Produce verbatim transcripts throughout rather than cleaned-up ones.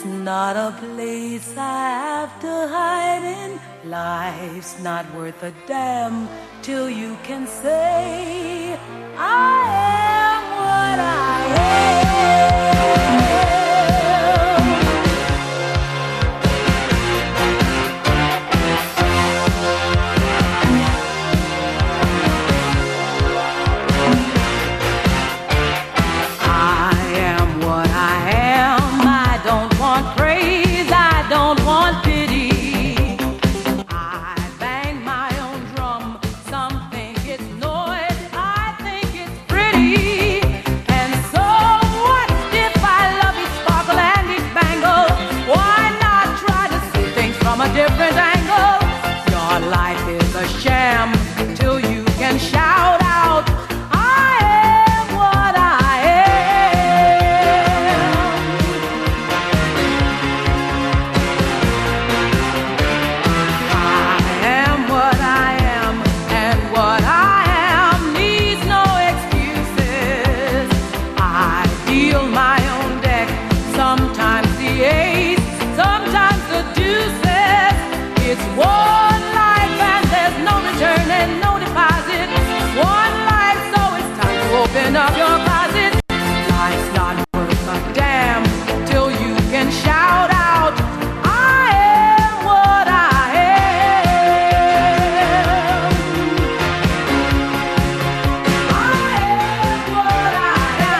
not a place I have to hide in. Life's not worth a damn till you can say I am what I am. Different angle. Your life is a sham till you can shout out, I am what I am. I am what I am, and what I am needs no excuses. I deal my own deck, sometimes the ace, sometimes the deuce. It's one life and there's no return and no deposit. One life, so it's time to open up your closet. Life's not worth a damn till you can shout out, I am what I am. I am what I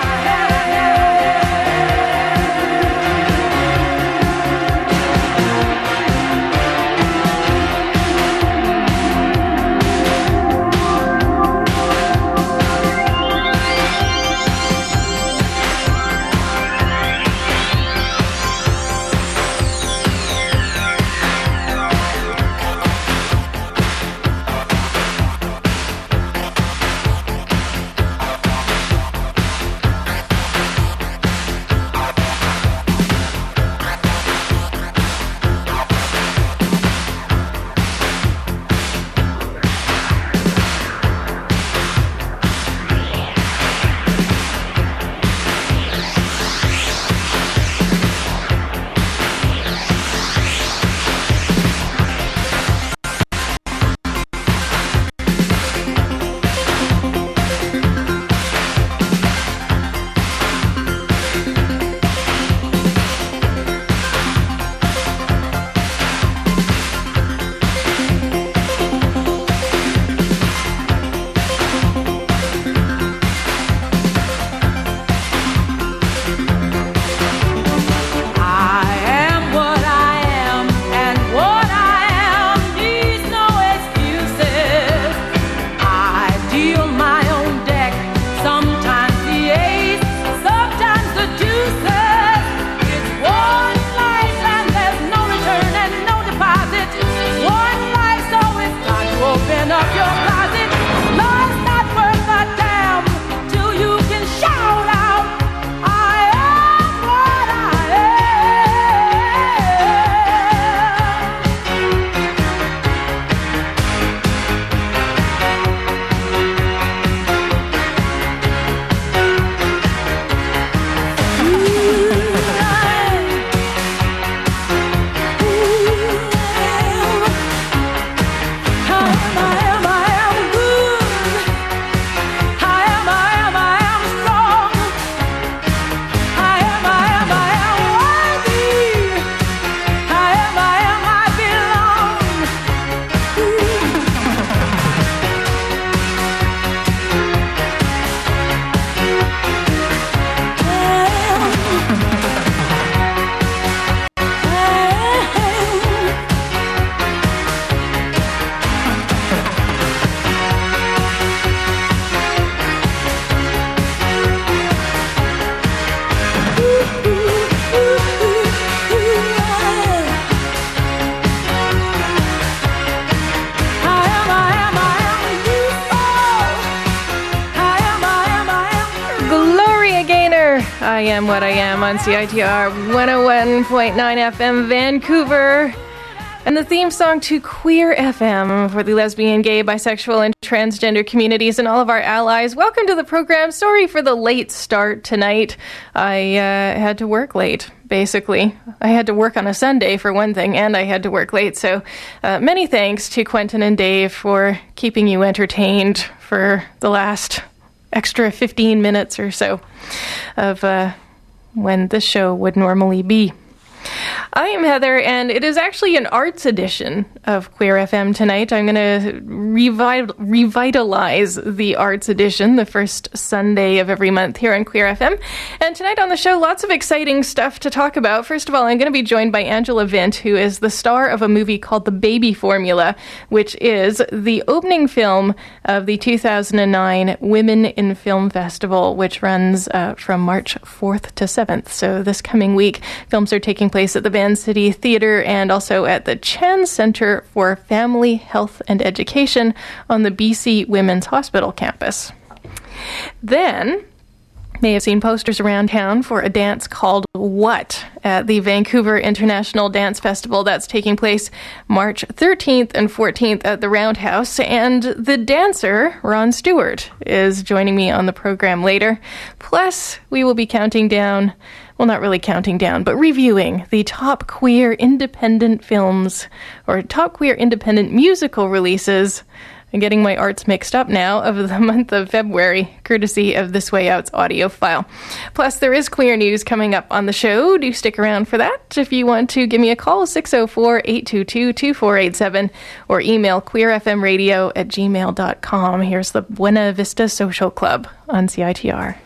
I Am What I Am on C I T R one oh one point nine F M Vancouver. And the theme song to Queer F M for the lesbian, gay, bisexual, and transgender communities and all of our allies. Welcome to the program. Sorry for the late start tonight. I uh, had to work late, basically. I had to work on a Sunday, for one thing, and I had to work late. So uh, many thanks to Quentin and Dave for keeping you entertained for the last extra fifteen minutes or so of uh, when this show would normally be. I am Heather, and it is actually an arts edition of Queer F M tonight. I'm going to revital- revitalize the arts edition, the first Sunday of every month here on Queer F M. And tonight on the show, lots of exciting stuff to talk about. First of all, I'm going to be joined by Angela Vint, who is the star of a movie called The Baby Formula, which is the opening film of the two thousand nine Women in Film Festival, which runs uh, from March fourth to seventh. So this coming week, films are taking place at the Van City Theatre and also at the Chan Center for Family Health and Education on the B C Women's Hospital campus. Then, may have seen posters around town for a dance called What at the Vancouver International Dance Festival. That's taking place March thirteenth and fourteenth at the Roundhouse. And the dancer, Ron Stewart, is joining me on the program later. Plus, we will be counting down, well, not really counting down, but reviewing the top queer independent films or top queer independent musical releases. I'm getting my arts mixed up now of the month of February, courtesy of This Way Out's audio file. Plus, there is queer news coming up on the show. Do stick around for that. If you want to give me a call, six oh four, eight two two, two four eight seven, or email queerfmradio at gmail dot com. Here's the Buena Vista Social Club on C I T R.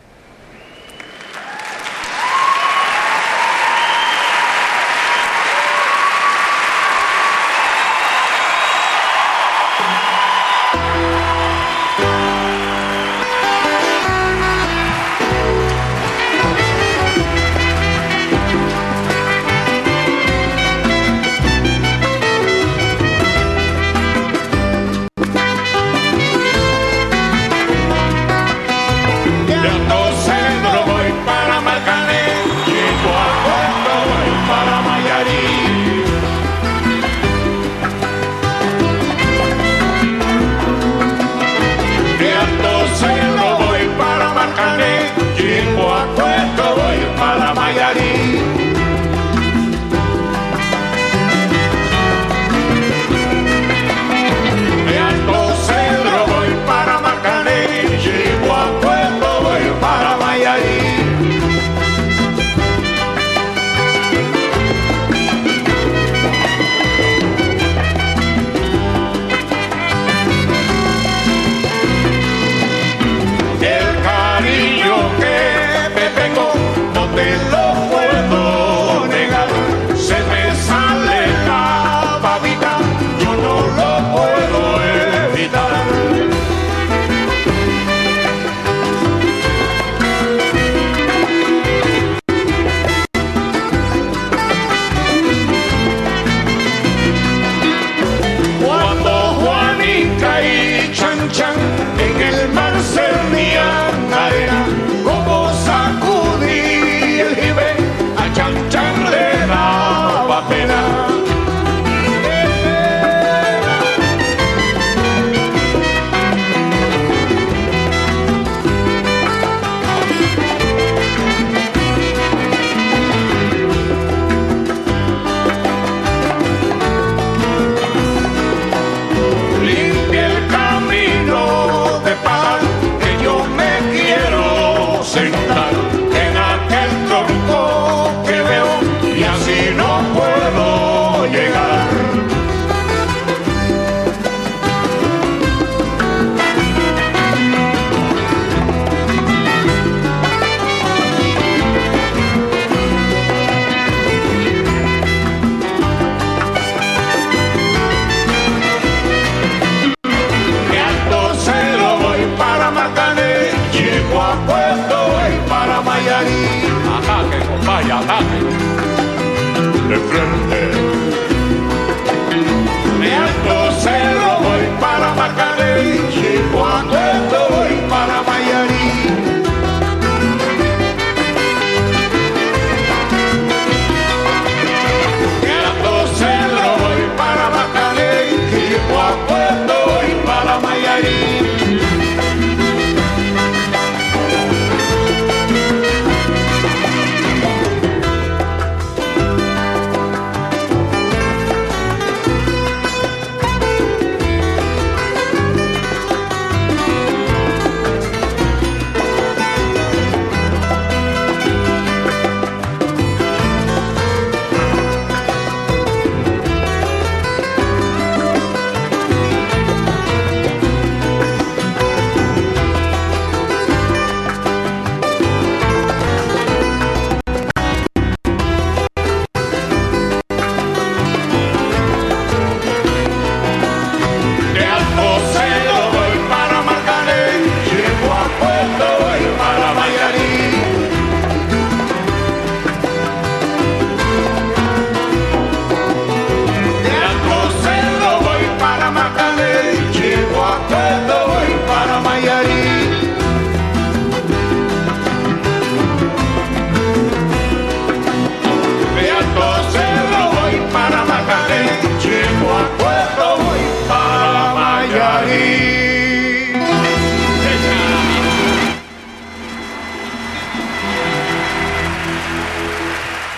Para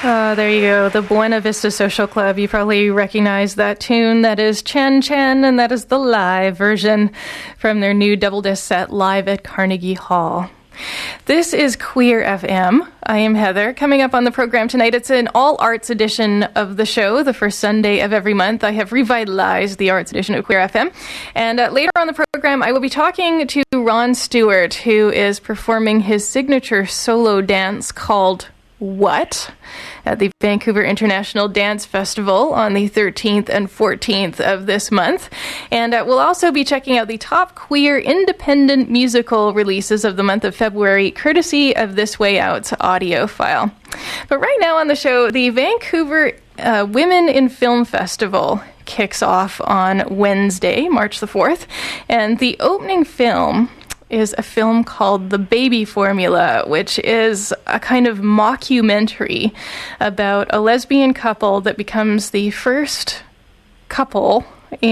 Uh, there you go, the Buena Vista Social Club. You probably recognize that tune. That is Chen Chen, and that is the live version from their new double disc set live at Carnegie Hall. This is Queer F M. I am Heather. Coming up on the program tonight, it's an all-arts edition of the show, the first Sunday of every month. I have revitalized the arts edition of Queer F M. And uh, later on the program, I will be talking to Ron Stewart, who is performing his signature solo dance called What? At the Vancouver International Dance Festival on the thirteenth and fourteenth of this month. And uh, we'll also be checking out the top queer independent musical releases of the month of February, courtesy of This Way Out's audio file. But right now on the show, the Vancouver uh, Women in Film Festival kicks off on Wednesday, March the fourth. And the opening film is a film called The Baby Formula, which is a kind of mockumentary about a lesbian couple that becomes the first couple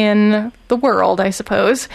in the world, I suppose,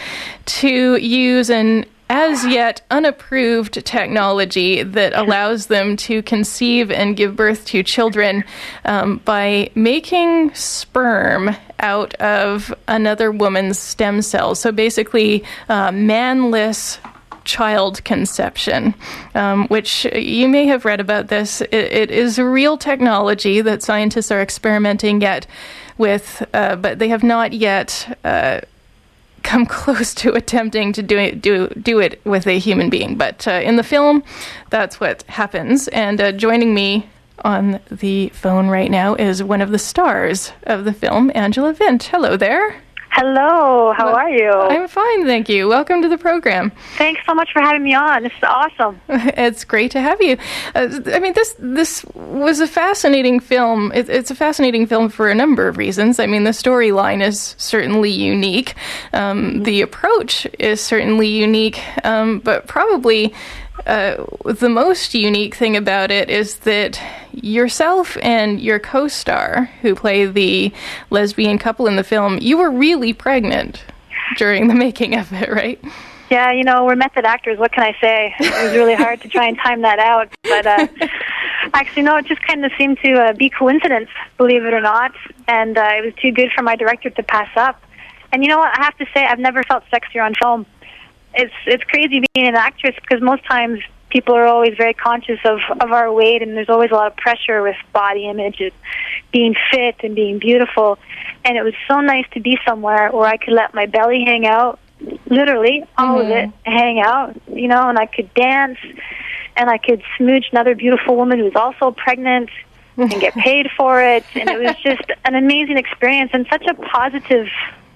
to use an as yet unapproved technology that allows them to conceive and give birth to children um, by making sperm out of another woman's stem cells. So basically, uh, manless child conception, um, which you may have read about this. It, it is a real technology that scientists are experimenting yet with, uh, but they have not yet uh, come close to attempting to do it, do, do it with a human being. But uh, in the film, that's what happens. And uh, joining me on the phone right now is one of the stars of the film, Angela Vint. Hello there. Hello, how well, are you? I'm fine, thank you. Welcome to the program. Thanks so much for having me on. This is awesome. It's great to have you. Uh, I mean, this this was a fascinating film. It, it's a fascinating film for a number of reasons. I mean, the storyline is certainly unique. Um, the approach is certainly unique, um, but probably Uh, the most unique thing about it is that yourself and your co-star, who play the lesbian couple in the film, you were really pregnant during the making of it, right? Yeah, you know, we're method actors. What can I say? It was really hard to try and time that out. But uh, actually, no, it just kind of seemed to uh, be coincidence, believe it or not. And uh, it was too good for my director to pass up. And you know what? I have to say, I've never felt sexier on film. It's it's crazy being an actress because most times people are always very conscious of, of our weight, and there's always a lot of pressure with body image and being fit and being beautiful. And it was so nice to be somewhere where I could let my belly hang out, literally, all mm-hmm. of it hang out, you know, and I could dance, and I could smooch another beautiful woman who's also pregnant and get paid for it. And it was just an amazing experience and such a positive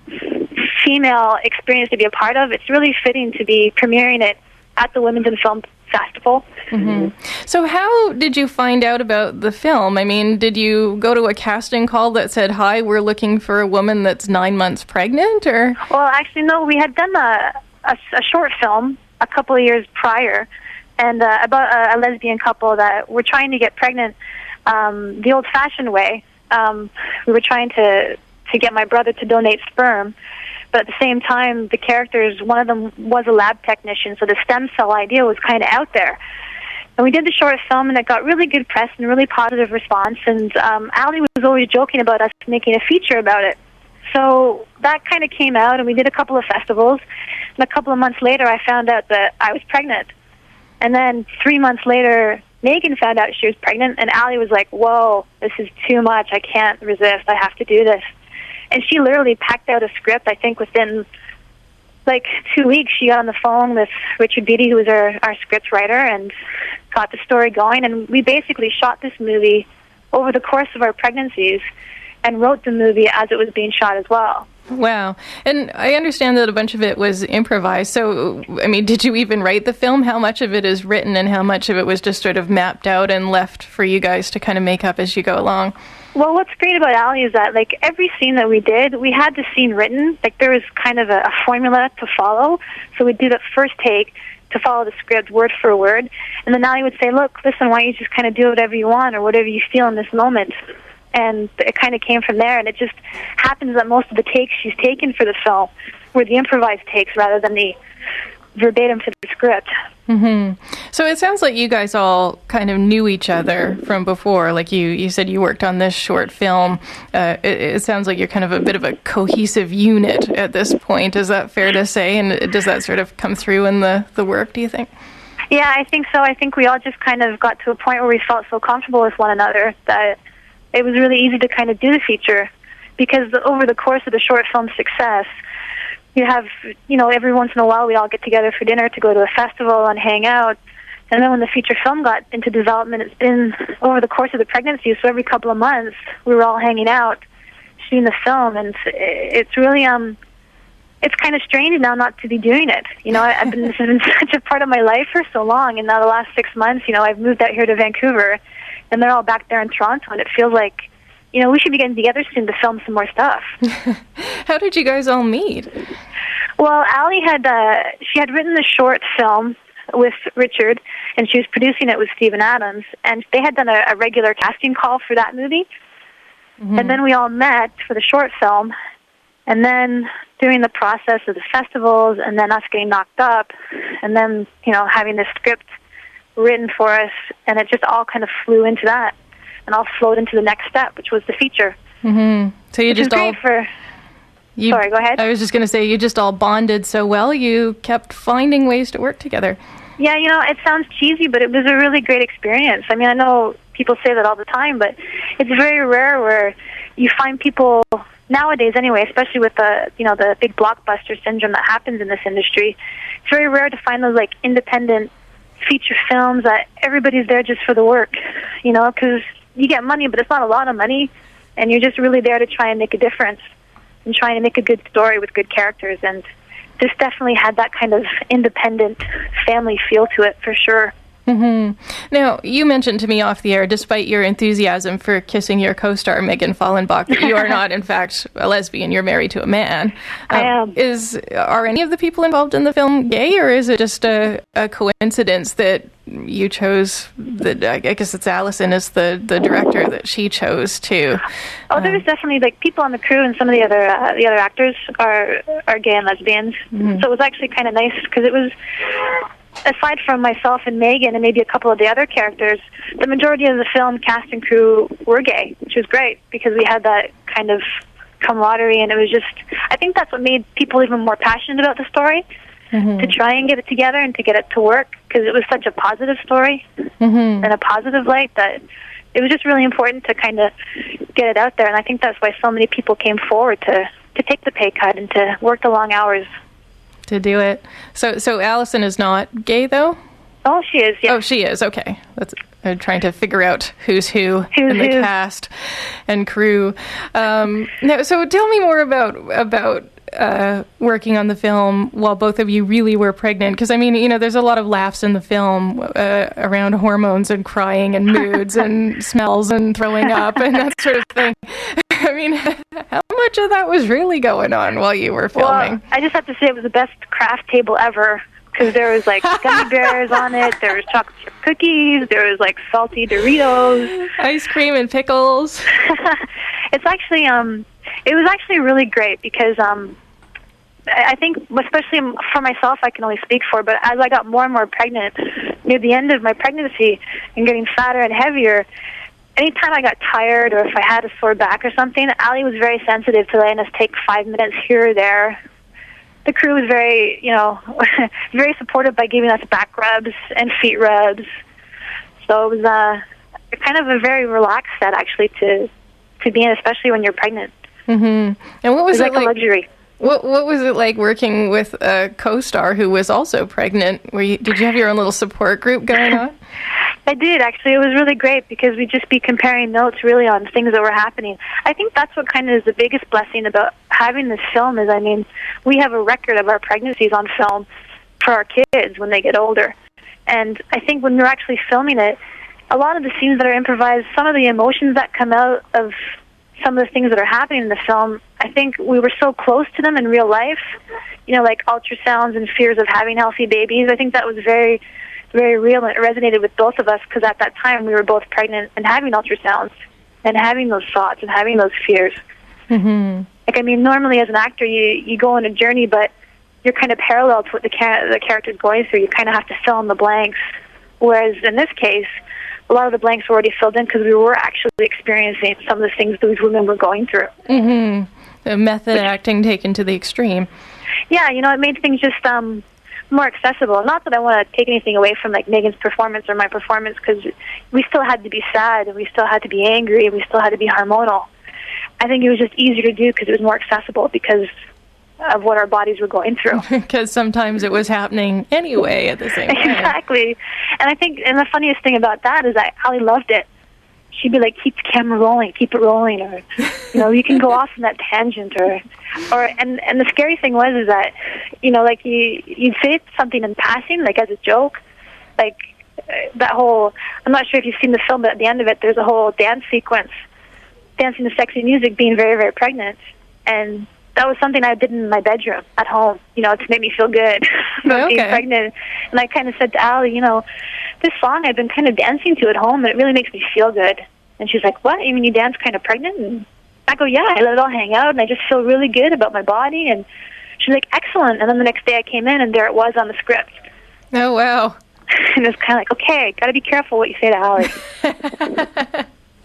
female experience to be a part of. It's really fitting to be premiering it at the Women's in Film Festival. Mm-hmm. So how did you find out about the film? I mean, did you go to a casting call that said, hi, we're looking for a woman that's nine months pregnant? Or Well, actually, no, we had done a, a, a short film a couple of years prior and uh, about a, a lesbian couple that were trying to get pregnant um, the old-fashioned way. Um, we were trying to to get my brother to donate sperm. But at the same time, the characters, one of them was a lab technician, so the stem cell idea was kind of out there. And we did the short film, and it got really good press and really positive response. And um, Ali was always joking about us making a feature about it. So that kind of came out, and we did a couple of festivals. And a couple of months later, I found out that I was pregnant. And then three months later, Megan found out she was pregnant, and Ali was like, whoa, this is too much. I can't resist. I have to do this. And she literally packed out a script. I think within like two weeks, she got on the phone with Richard Beatty, who was our, our script writer, and got the story going. And we basically shot this movie over the course of our pregnancies and wrote the movie as it was being shot as well. Wow. And I understand that a bunch of it was improvised. So, I mean, did you even write the film? How much of it is written and how much of it was just sort of mapped out and left for you guys to kind of make up as you go along? Well, what's great about Ali is that, like, every scene that we did, we had the scene written. Like, there was kind of a, a formula to follow. So we'd do the first take to follow the script word for word. And then Ali would say, look, listen, why don't you just kind of do whatever you want or whatever you feel in this moment. And it kind of came from there. And it just happens that most of the takes she's taken for the film were the improvised takes rather than the verbatim to the script. Mm-hmm. So it sounds like you guys all kind of knew each other from before. Like you, you said you worked on this short film. Uh, it, it sounds like you're kind of a bit of a cohesive unit at this point. Is that fair to say? And does that sort of come through in the, the work, do you think? Yeah, I think so. I think we all just kind of got to a point where we felt so comfortable with one another that it was really easy to kind of do the feature, because over the course of the short film's success, you have, you know, every once in a while we all get together for dinner to go to a festival and hang out. And then when the feature film got into development, it's been over the course of the pregnancy, so every couple of months we were all hanging out, shooting the film, and it's really, um, it's kind of strange now not to be doing it. You know, I've been, this has been such a part of my life for so long, and now the last six months, you know, I've moved out here to Vancouver, and they're all back there in Toronto, and it feels like, you know, we should be getting together soon to film some more stuff. How did you guys all meet? Well, Ali had, uh, she had written the short film with Richard, and she was producing it with Stephen Adams, and they had done a, a regular casting call for that movie. Mm-hmm. And then we all met for the short film, and then during the process of the festivals, and then us getting knocked up, and then, you know, having this script written for us, and it just all kind of flew into that. And all flowed into the next step, which was the feature. Mm-hmm. So you which just all... For, you, sorry, go ahead. I was just going to say, you just all bonded so well, you kept finding ways to work together. Yeah, you know, it sounds cheesy, but it was a really great experience. I mean, I know people say that all the time, but it's very rare where you find people, nowadays anyway, especially with the, you know, the big blockbuster syndrome that happens in this industry, it's very rare to find those, like, independent feature films that everybody's there just for the work, you know, because you get money, but it's not a lot of money, and you're just really there to try and make a difference and trying to make a good story with good characters. And this definitely had that kind of independent family feel to it, for sure. Mm-hmm. Now, you mentioned to me off the air, despite your enthusiasm for kissing your co-star Megan Fallenbach, that you are not, in fact, a lesbian. You're married to a man. I um, am. Is are any of the people involved in the film gay, or is it just a, a coincidence that you chose? That I guess it's Allison is the, the director that she chose to. Oh, there was definitely, like, people on the crew and some of the other uh, the other actors are are gay and lesbians. Mm-hmm. So it was actually kind of nice because it was. Aside from myself and Megan and maybe a couple of the other characters, the majority of the film cast and crew were gay, which was great because we had that kind of camaraderie, and it was just, I think that's what made people even more passionate about the story, mm-hmm. to try and get it together and to get it to work, because it was such a positive story mm-hmm. and a positive light that it was just really important to kind of get it out there, and I think that's why so many people came forward to, to take the pay cut and to work the long hours. To do it. So so Allison is not gay, though? Oh, she is, yeah. Oh, she is, okay. That's, I'm trying to figure out who's who who's in the who. cast and crew. Um, now, so tell me more about about uh, working on the film while both of you really were pregnant. Because, I mean, you know, there's a lot of laughs in the film uh, around hormones and crying and moods and smells and throwing up and that sort of thing. I mean, how much of that was really going on while you were filming? Well, I just have to say it was the best craft table ever, because there was, like, gummy bears on it, there was chocolate chip cookies, there was, like, salty Doritos. Ice cream and pickles. It's actually, um, it was actually really great, because, um, I think, especially for myself, I can only speak for, but as I got more and more pregnant, near the end of my pregnancy and getting fatter and heavier, anytime I got tired or if I had a sore back or something, Ali was very sensitive to letting us take five minutes here or there. The crew was very, you know, very supportive by giving us back rubs and feet rubs. So it was uh, kind of a very relaxed set, actually, to to be in, especially when you're pregnant. Mm-hmm. And what was it, was it like, like? A luxury. What What was it like working with a co-star who was also pregnant? Were you, did you have your own little support group going on? I did, actually. It was really great because we'd just be comparing notes really on things that were happening. I think that's what kind of is the biggest blessing about having this film is, I mean, we have a record of our pregnancies on film for our kids when they get older. And I think when we're actually filming it, a lot of the scenes that are improvised, some of the emotions that come out of some of the things that are happening in the film, I think we were so close to them in real life, you know, like ultrasounds and fears of having healthy babies. I think that was very... very real, and it resonated with both of us because at that time we were both pregnant and having ultrasounds and having those thoughts and having those fears. Mm-hmm. Like, I mean, normally as an actor you, you go on a journey, but you're kind of parallel to what the, ca- the character's going through. You kind of have to fill in the blanks. Whereas in this case, a lot of the blanks were already filled in because we were actually experiencing some of the things those women were going through. Mm-hmm. The method Which, acting taken to the extreme. Yeah, you know, it made things just um, more accessible. Not that I want to take anything away from like Megan's performance or my performance, because we still had to be sad and we still had to be angry and we still had to be hormonal. I think it was just easier to do because it was more accessible because of what our bodies were going through. Because sometimes it was happening anyway at the same time. Exactly. And I think, and the funniest thing about that is that Ali loved it. She'd be like, keep the camera rolling, keep it rolling, or, you know, you can go off on that tangent, or, or, and, and the scary thing was is that, you know, like you, you'd say something in passing, like as a joke, like uh, that whole, I'm not sure if you've seen the film, but at the end of it, there's a whole dance sequence, dancing to sexy music, being very, very pregnant, and that was something I did in my bedroom at home, you know, to make me feel good about okay. being pregnant. And I kind of said to Ali, you know, this song I've been kind of dancing to at home, and it really makes me feel good. And she's like, what? You mean you dance kind of pregnant? And I go, yeah, I let it all hang out, and I just feel really good about my body. And she's like, excellent. And then the next day I came in, and there it was on the script. Oh, wow. And it was kind of like, okay, got to be careful what you say to Ali.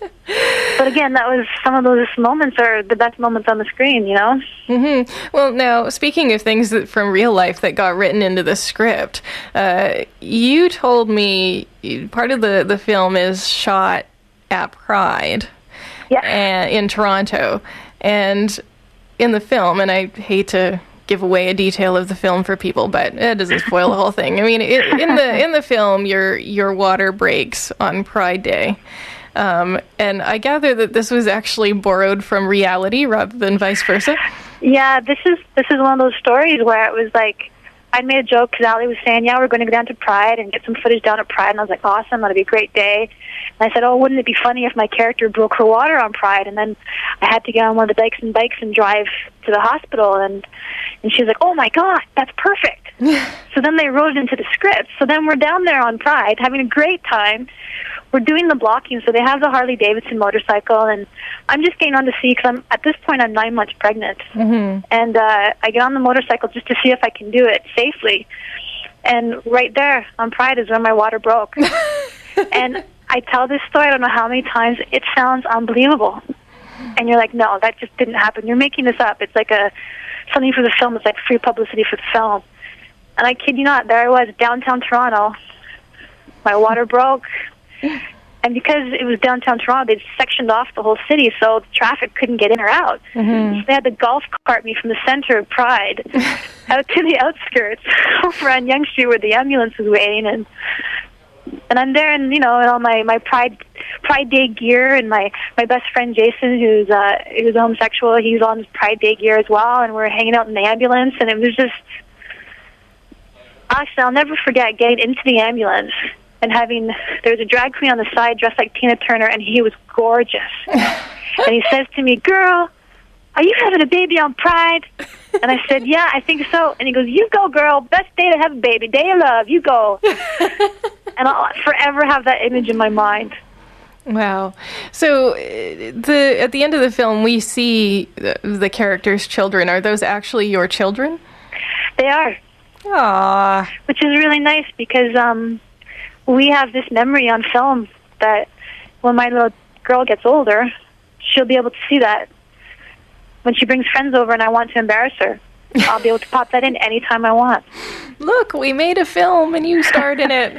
But again, that was some of those moments are the best moments on the screen, you know? Mm-hmm. Well, now, speaking of things that, from real life that got written into the script, uh, you told me part of the, the film is shot at Pride yes. and, in Toronto. And in the film, and I hate to give away a detail of the film for people, but it doesn't spoil the whole thing. I mean, it, in the in the film, your your water breaks on Pride Day. Um, and I gather that this was actually borrowed from reality rather than vice versa. Yeah, this is this is one of those stories where it was like, I made a joke because Ali was saying, yeah, we're going to go down to Pride and get some footage down at Pride. And I was like, awesome, that'll be a great day. And I said, oh, wouldn't it be funny if my character broke her water on Pride? And then I had to get on one of the bikes and bikes and drive to the hospital. And, and she was like, oh, my God, that's perfect. So then they wrote it into the script. So then we're down there on Pride having a great time. We're doing the blocking, so they have the Harley-Davidson motorcycle, and I'm just getting on to see, because I'm, at this point I'm nine months pregnant, mm-hmm. and uh, I get on the motorcycle just to see if I can do it safely, and right there on Pride is where my water broke. And I tell this story, I don't know how many times, it sounds unbelievable, and you're like, no, that just didn't happen, you're making this up, it's like a something for the film, it's like free publicity for the film, and I kid you not, there I was, downtown Toronto, my water broke. And because it was downtown Toronto, they'd sectioned off the whole city, so the traffic couldn't get in or out. Mm-hmm. So they had to golf cart me from the center of Pride out to the outskirts over on Yonge Street where the ambulance was waiting. And and I'm there, and you know, in all my my Pride Pride Day gear, and my my best friend Jason, who's uh who's homosexual, he's on his Pride Day gear as well, and we're hanging out in the ambulance, and it was just actually I'll never forget getting into the ambulance. And having, there was a drag queen on the side dressed like Tina Turner, and he was gorgeous. And he says to me, girl, are you having a baby on Pride? And I said, yeah, I think so. And he goes, you go, girl. Best day to have a baby. Day of love. You go. And I'll forever have that image in my mind. Wow. So uh, the at the end of the film, we see the, the characters' children. Are those actually your children? They are. Aww. Which is really nice because... um. we have this memory on film that when my little girl gets older, she'll be able to see that. When she brings friends over and I want to embarrass her, I'll be able to pop that in anytime I want. Look, we made a film and you starred in it.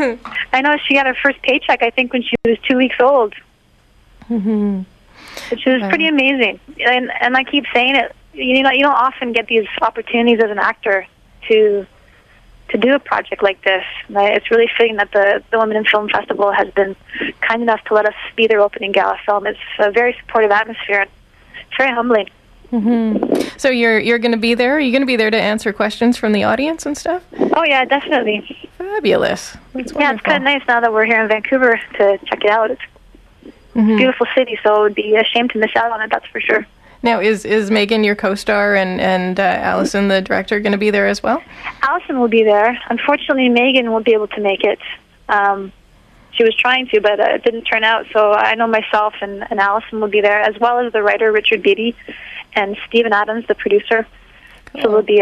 I know, she got her first paycheck, I think, when she was two weeks old. Mm-hmm. Which was wow. pretty amazing. And and I keep saying it, you know, you don't often get these opportunities as an actor to... to do a project like this. It's really fitting that the, the Women in Film Festival has been kind enough to let us be their opening gala film. It's a very supportive atmosphere. It's very humbling. Mm-hmm. So you're you're going to be there? Are you going to be there to answer questions from the audience and stuff? Oh, yeah, definitely. Fabulous. That's yeah, it's kind of nice now that we're here in Vancouver to check it out. It's mm-hmm. a beautiful city, so it would be a shame to miss out on it, that's for sure. Now, is, is Megan, your co-star, and, and uh, Allison, the director, going to be there as well? Allison will be there. Unfortunately, Megan won't be able to make it. Um, she was trying to, but uh, it didn't turn out. So I know myself and, and Allison will be there, as well as the writer, Richard Beatty, and Stephen Adams, the producer. Cool. So there'll be a,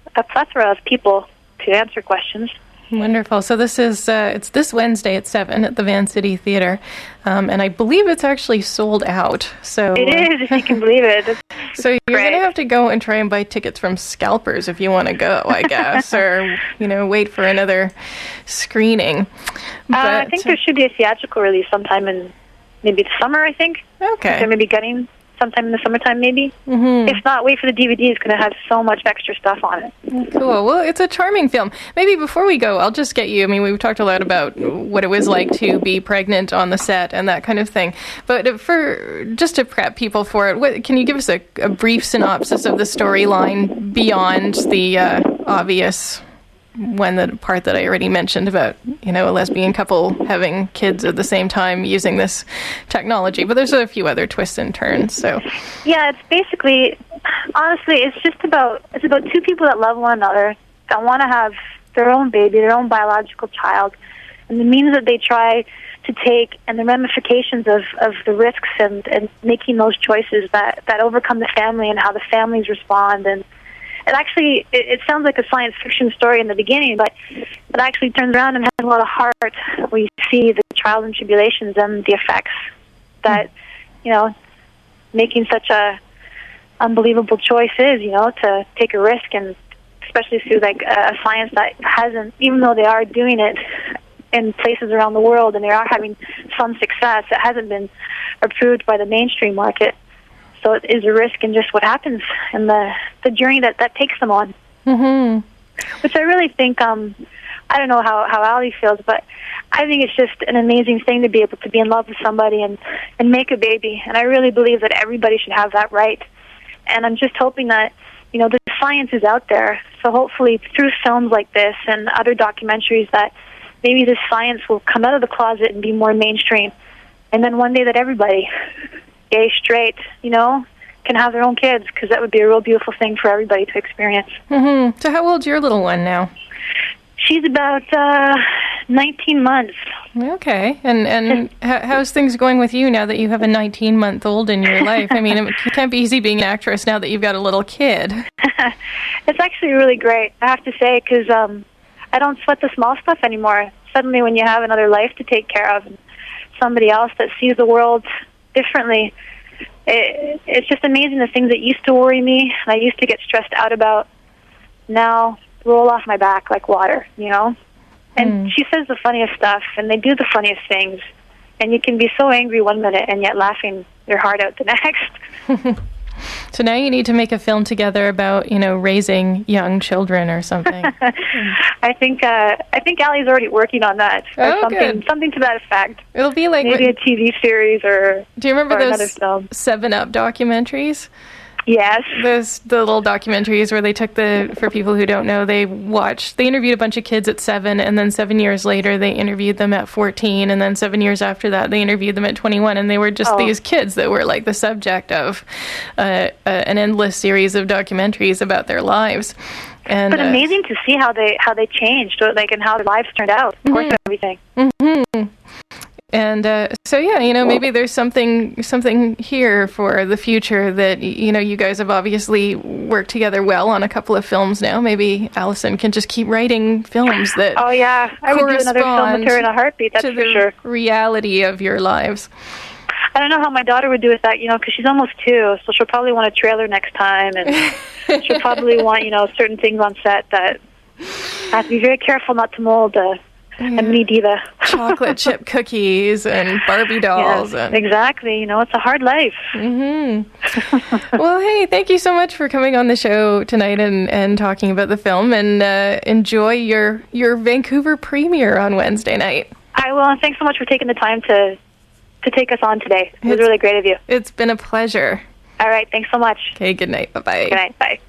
a plethora of people to answer questions. Wonderful. So this is, uh, it's this Wednesday at seven at the Van City Theatre, um, and I believe it's actually sold out. So it is, if you can believe it. It's, so it's you're going to great. have to go and try and buy tickets from scalpers if you want to go, I guess, or, you know, wait for another screening. But, uh, I think there should be a theatrical release sometime in maybe the summer, I think. Okay. They're maybe getting sometime in the summertime, maybe. Mm-hmm. If not, wait for the D V D. It's going to have so much extra stuff on it. Cool. Well, it's a charming film. Maybe before we go, I'll just get you, I mean, we've talked a lot about what it was like to be pregnant on the set and that kind of thing. But for just to prep people for it, what, can you give us a, a brief synopsis of the storyline beyond the uh, obvious one, the part that I already mentioned about, you know, a lesbian couple having kids at the same time using this technology? But there's a few other twists and turns. So yeah, it's basically, honestly, it's just about it's about two people that love one another, that want to have their own baby, their own biological child, and the means that they try to take and the ramifications of, of the risks and, and making those choices that, that overcome the family and how the families respond. And it actually, it, it sounds like a science fiction story in the beginning, but it actually turns around and has a lot of heart where you see the trials and tribulations and the effects that, you know, making such a unbelievable choice is, you know, to take a risk, and especially through like a science that hasn't, even though they are doing it in places around the world and they are having some success, it hasn't been approved by the mainstream market. So it is a risk in just what happens and the the journey that that takes them on. Mm-hmm. Which I really think, um, I don't know how, how Ali feels, but I think it's just an amazing thing to be able to be in love with somebody and, and make a baby. And I really believe that everybody should have that right. And I'm just hoping that, you know, the science is out there. So hopefully through films like this and other documentaries that maybe this science will come out of the closet and be more mainstream. And then one day that everybody, gay, straight, you know, can have their own kids, because that would be a real beautiful thing for everybody to experience. Mm-hmm. So how old's your little one now? She's about uh, nineteen months. Okay. And and how, how's things going with you now that you have a nineteen-month-old in your life? I mean, it can't be easy being an actress now that you've got a little kid. It's actually really great, I have to say, because um, I don't sweat the small stuff anymore. Suddenly when you have another life to take care of and somebody else that sees the world differently, it, it's just amazing the things that used to worry me and I used to get stressed out about now roll off my back like water, you know? And mm. she says the funniest stuff and they do the funniest things, and you can be so angry one minute and yet laughing your heart out the next. So now you need to make a film together about, you know, raising young children or something. I think uh, I think Ali's already working on that. Or oh, something, good. Something to that effect. It'll be like maybe what, a T V series or. Do you remember or those Seven Up documentaries? Yes. Those the little documentaries where they took the, for people who don't know, they watched, they interviewed a bunch of kids at seven, and then seven years later they interviewed them at fourteen, and then seven years after that they interviewed them at twenty-one, and they were just oh. these kids that were like the subject of uh, uh, an endless series of documentaries about their lives. And, but amazing uh, to see how they how they changed, like, and how their lives turned out. Of course, mm-hmm. everything. Mm-hmm. And uh, so, yeah, you know, maybe there's something something here for the future that, you know, you guys have obviously worked together well on a couple of films now. Maybe Alison can just keep writing films that oh yeah, I would do another film with her in a heartbeat. That's to for the sure. Reality of your lives. I don't know how my daughter would do with that, you know, because she's almost two, so she'll probably want a trailer next time, and she'll probably want, you know, certain things on set that I have to be very careful not to mold a, yeah. a mini diva. Chocolate chip cookies and Barbie dolls. Yeah, and exactly. You know, it's a hard life. Mm-hmm. Well, hey, thank you so much for coming on the show tonight and, and talking about the film, and uh, enjoy your, your Vancouver premiere on Wednesday night. I will, and thanks so much for taking the time to to take us on today. It was it's, really great of you. It's been a pleasure. All right, thanks so much. Okay, good night. Bye-bye. Good night. Bye.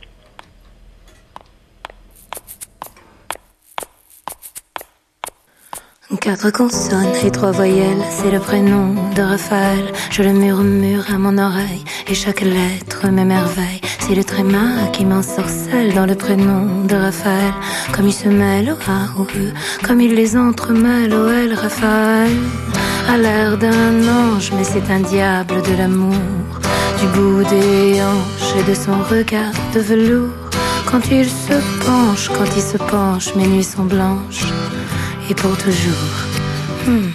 Quatre consonnes et trois voyelles, c'est le prénom de Raphaël. Je le murmure à mon oreille et chaque lettre m'émerveille. C'est le tréma qui m'ensorcelle dans le prénom de Raphaël. Comme il se mêle au A, au E, comme il les entremêle au L. Raphaël a l'air d'un ange, mais c'est un diable de l'amour. Du bout des hanches et de son regard de velours, Quand il se penche, quand il se penche, mes nuits sont blanches. Et pour toujours. Hmm.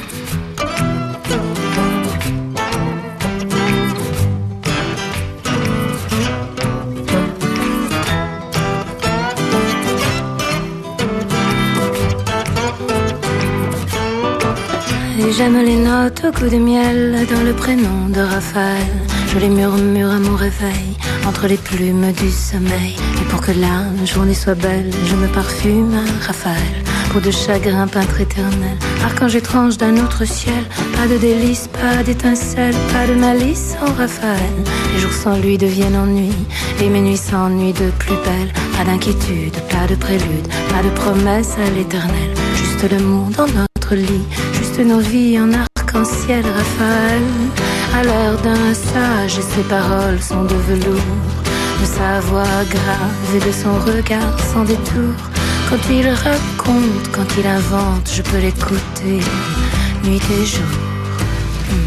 Et j'aime les notes au coup de miel dans le prénom de Raphaël. Je les murmure à mon réveil entre les plumes du sommeil. Et pour que la journée soit belle, je me parfume à Raphaël. Peau de chagrin, peintre éternel, archange étrange d'un autre ciel. Pas de délices, pas d'étincelles, pas de malice en Raphaël. Les jours sans lui deviennent ennui, et mes nuits s'ennuient de plus belle. Pas d'inquiétude, pas de prélude, pas de promesse à l'éternel. Juste le monde en notre lit, juste nos vies en arc-en-ciel, Raphaël. À l'heure d'un sage, ses paroles sont de velours, de sa voix grave et de son regard sans détour. Quand il raconte, quand il invente, je peux l'écouter, nuit et jour. Hmm.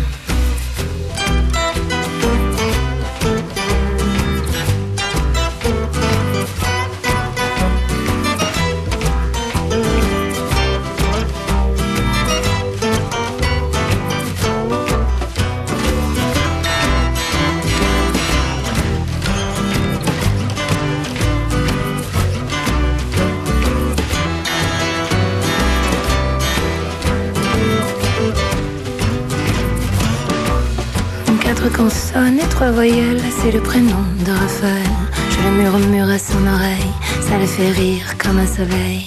Consonnes et trois voyelles, c'est le prénom de Raphaël. Je le murmure à son oreille, ça le fait rire comme un soleil.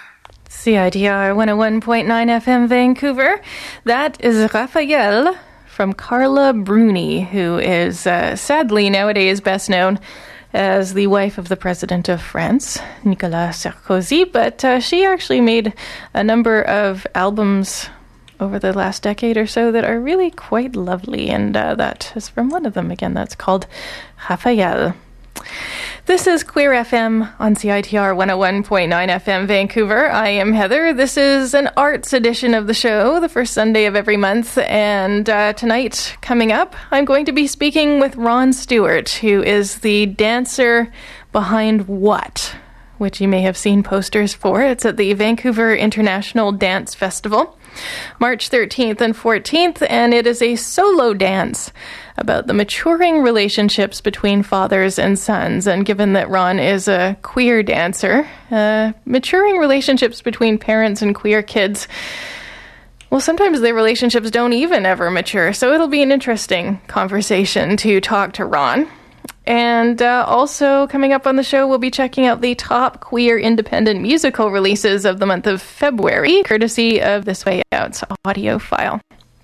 C I T R one oh one point nine F M Vancouver. That is Raphael from Carla Bruni, who is uh, sadly nowadays best known as the wife of the president of France, Nicolas Sarkozy, but uh, she actually made a number of albums over the last decade or so that are really quite lovely, and uh, that is from one of them. Again, that's called Raphael. This is Queer F M on C I T R one oh one point nine F M Vancouver. I am Heather. This is an arts edition of the show, the first Sunday of every month, and uh, tonight, coming up, I'm going to be speaking with Ron Stewart, who is the dancer behind What?, which you may have seen posters for. It's at the Vancouver International Dance Festival, March thirteenth and fourteenth, and it is a solo dance about the maturing relationships between fathers and sons. And given that Ron is a queer dancer, uh, maturing relationships between parents and queer kids, well, sometimes their relationships don't even ever mature. So it'll be an interesting conversation to talk to Ron. And uh, also coming up on the show, we'll be checking out the top queer independent musical releases of the month of February, courtesy of This Way Out's audio file.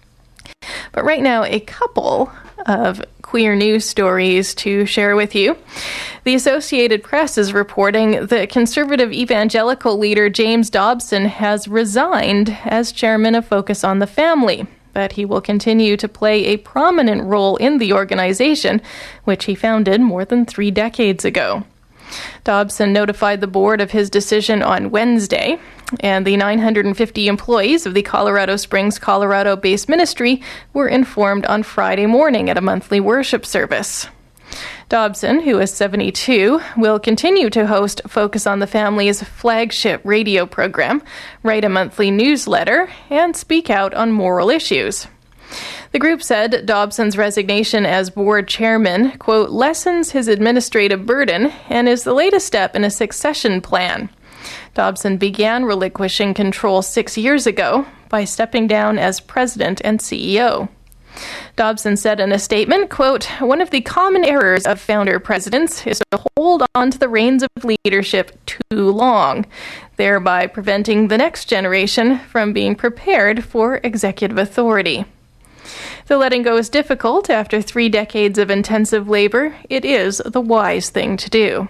But right now, a couple of queer news stories to share with you. The Associated Press is reporting that conservative evangelical leader James Dobson has resigned as chairman of Focus on the Family, but he will continue to play a prominent role in the organization, which he founded more than three decades ago. Dobson notified the board of his decision on Wednesday, and the nine hundred fifty employees of the Colorado Springs, Colorado-based ministry were informed on Friday morning at a monthly worship service. Dobson, who is seventy-two, will continue to host Focus on the Family's flagship radio program, write a monthly newsletter, and speak out on moral issues. The group said Dobson's resignation as board chairman, quote, lessens his administrative burden and is the latest step in a succession plan. Dobson began relinquishing control six years ago by stepping down as president and C E O. Dobson said in a statement, quote, one of the common errors of founder-presidents is to hold on to the reins of leadership too long, thereby preventing the next generation from being prepared for executive authority. The letting go is difficult after three decades of intensive labor. It is the wise thing to do.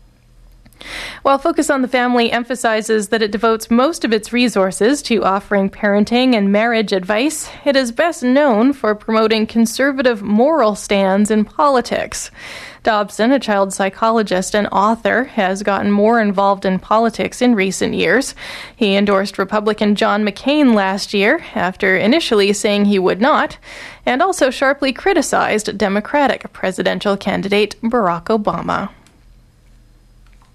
While Focus on the Family emphasizes that it devotes most of its resources to offering parenting and marriage advice, it is best known for promoting conservative moral stands in politics. Dobson, a child psychologist and author, has gotten more involved in politics in recent years. He endorsed Republican John McCain last year, after initially saying he would not, and also sharply criticized Democratic presidential candidate Barack Obama.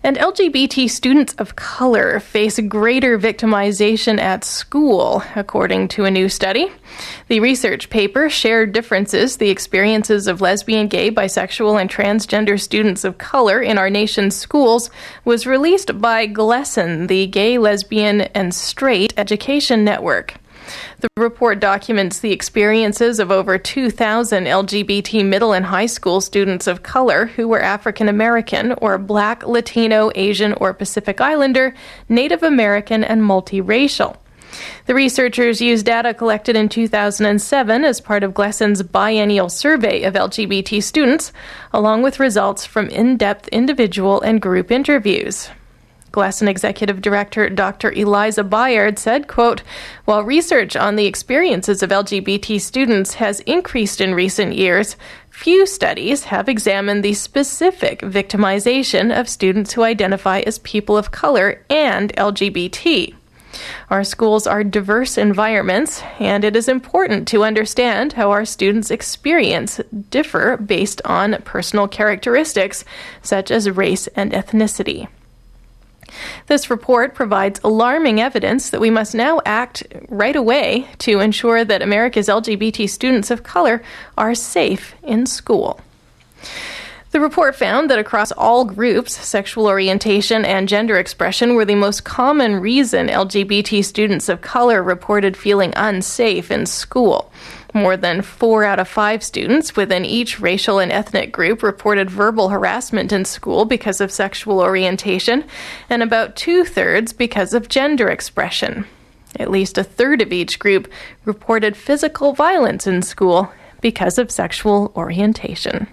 And L G B T students of color face greater victimization at school, according to a new study. The research paper, Shared Differences, the Experiences of Lesbian, Gay, Bisexual, and Transgender Students of Color in Our Nation's Schools, was released by GLESSN, the Gay, Lesbian, and Straight Education Network. The report documents the experiences of over two thousand L G B T middle and high school students of color who were African American or Black, Latino, Asian, or Pacific Islander, Native American, and multiracial. The researchers used data collected in two thousand seven as part of GLESSN's biennial survey of L G B T students, along with results from in-depth individual and group interviews. GLESSN Executive Director Doctor Eliza Bayard said, quote, "While research on the experiences of L G B T students has increased in recent years, few studies have examined the specific victimization of students who identify as people of color and L G B T. Our schools are diverse environments, and it is important to understand how our students' experience differ based on personal characteristics such as race and ethnicity." This report provides alarming evidence that we must now act right away to ensure that America's L G B T students of color are safe in school. The report found that across all groups, sexual orientation and gender expression were the most common reason L G B T students of color reported feeling unsafe in school. More than four out of five students within each racial and ethnic group reported verbal harassment in school because of sexual orientation, and about two-thirds because of gender expression. At least a third of each group reported physical violence in school because of sexual orientation.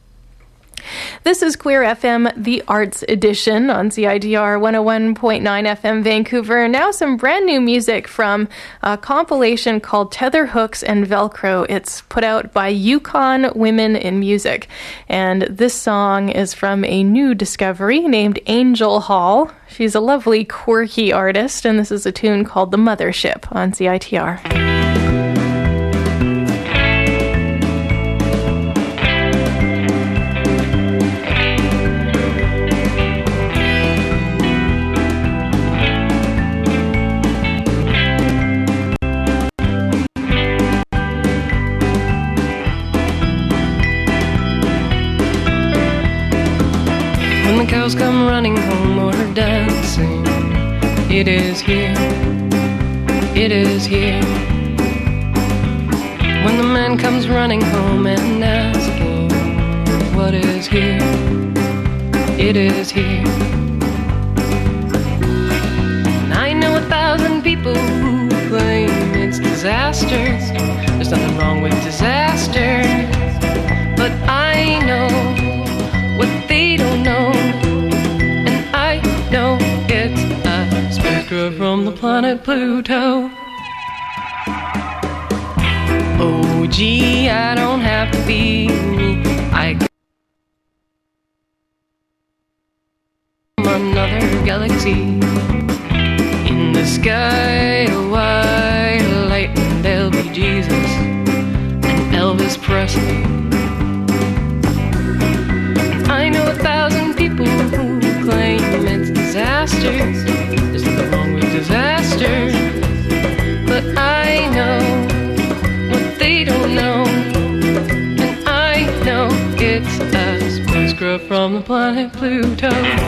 This is Queer F M, the Arts Edition on C I T R one oh one point nine F M Vancouver. Now some brand new music from a compilation called Tether Hooks and Velcro. It's put out by Yukon Women in Music. And this song is from a new discovery named Angel Hall. She's a lovely, quirky artist, and this is a tune called The Mothership on C I T R. Cows come running home or dancing. It is here, it is here. When the man comes running home and asking, what is here? It is here. And I know a thousand people who claim it's disaster. There's nothing wrong with disaster, but I know what they don't know. No, it's a spacecraft from the planet Pluto. Oh, gee, I don't have to be me. I come from another galaxy. In the sky, a white light, and there'll be Jesus and Elvis Presley. I know a thousand people who claim it's disaster. There's nothing wrong with disaster, but I know what they don't know, and I know it's a spacecraft from the planet Pluto.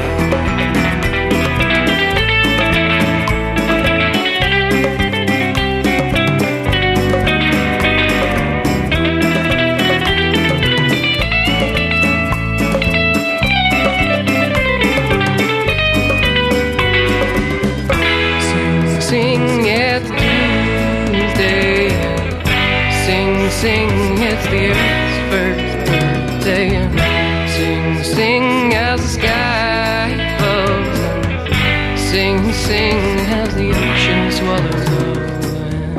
Sing, it's the Earth's first birthday. Sing, sing as the sky falls. Sing, sing as the ocean swallows up.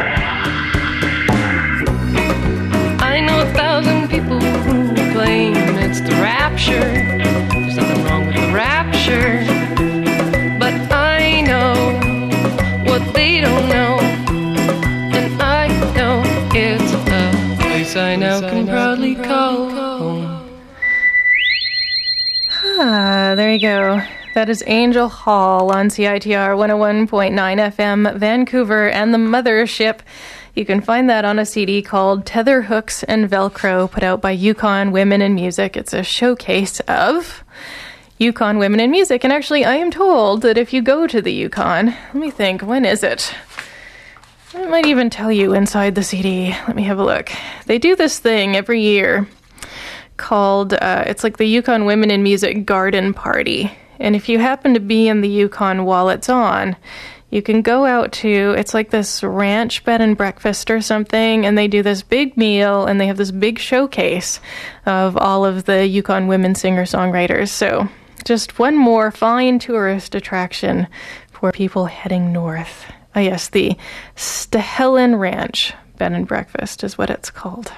I know a thousand people who claim it's the rapture. There's nothing wrong with the rapture, but I know what they don't know, and I know it's a place I now can proudly call home. Ah, there you go. That is Angel Hall on C I T R one oh one point nine F M, Vancouver, and the Mothership. You can find that on a C D called Tether Hooks and Velcro, put out by Yukon Women in Music. It's a showcase of Yukon Women in Music. And actually, I am told that if you go to the Yukon, let me think, when is it? I might even tell you inside the C D. Let me have a look. They do this thing every year called, uh, it's like the Yukon Women in Music Garden Party. And if you happen to be in the Yukon while it's on, you can go out to, it's like this ranch bed and breakfast or something, and they do this big meal, and they have this big showcase of all of the Yukon women singer-songwriters. So just one more fine tourist attraction for people heading north. Ah, yes, the Stehelen Ranch Bed and Breakfast is what it's called.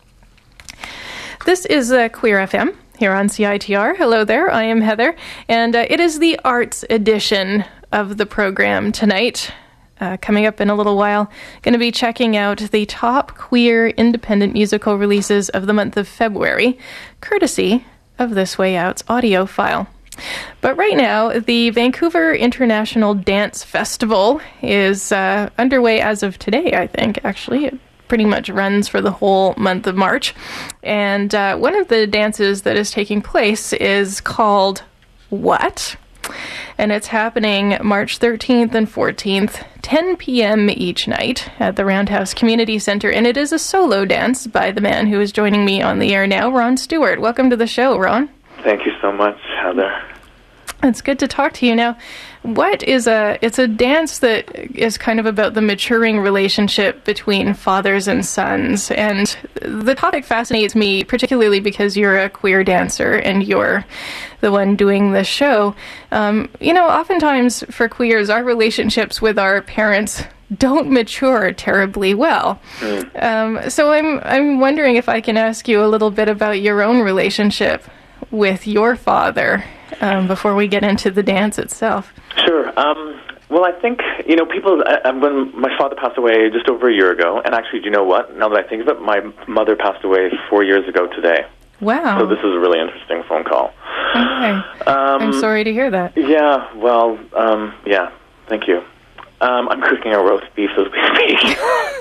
This is uh, Queer F M. Here on C I T R. Hello there, I am Heather, and uh, it is the arts edition of the program tonight. Uh, coming up in a little while, going to be checking out the top queer independent musical releases of the month of February, courtesy of This Way Out's audio file. But right now, the Vancouver International Dance Festival is uh, underway as of today, I think, actually. It pretty much runs for the whole month of March. And uh, one of the dances that is taking place is called What? And it's happening March thirteenth and fourteenth, ten p.m. each night at the Roundhouse Community Center. And it is a solo dance by the man who is joining me on the air now, Ron Stewart. Welcome to the show, Ron. Thank you so much, Heather. It's good to talk to you. Now, what is a, it's a dance that is kind of about the maturing relationship between fathers and sons. And the topic fascinates me, particularly because you're a queer dancer and you're the one doing the show. Um, you know, oftentimes for queers, our relationships with our parents don't mature terribly well. Mm. Um, so I'm, I'm wondering if I can ask you a little bit about your own relationship with your father um, before we get into the dance itself. Sure. Um, well, I think, you know, people, uh, when my father passed away just over a year ago, and actually, do you know what? Now that I think of it, my mother passed away four years ago today. Wow. So this is a really interesting phone call. Okay. Um, I'm sorry to hear that. Yeah, well, um, yeah, thank you. Um, I'm cooking a roast beef as we speak.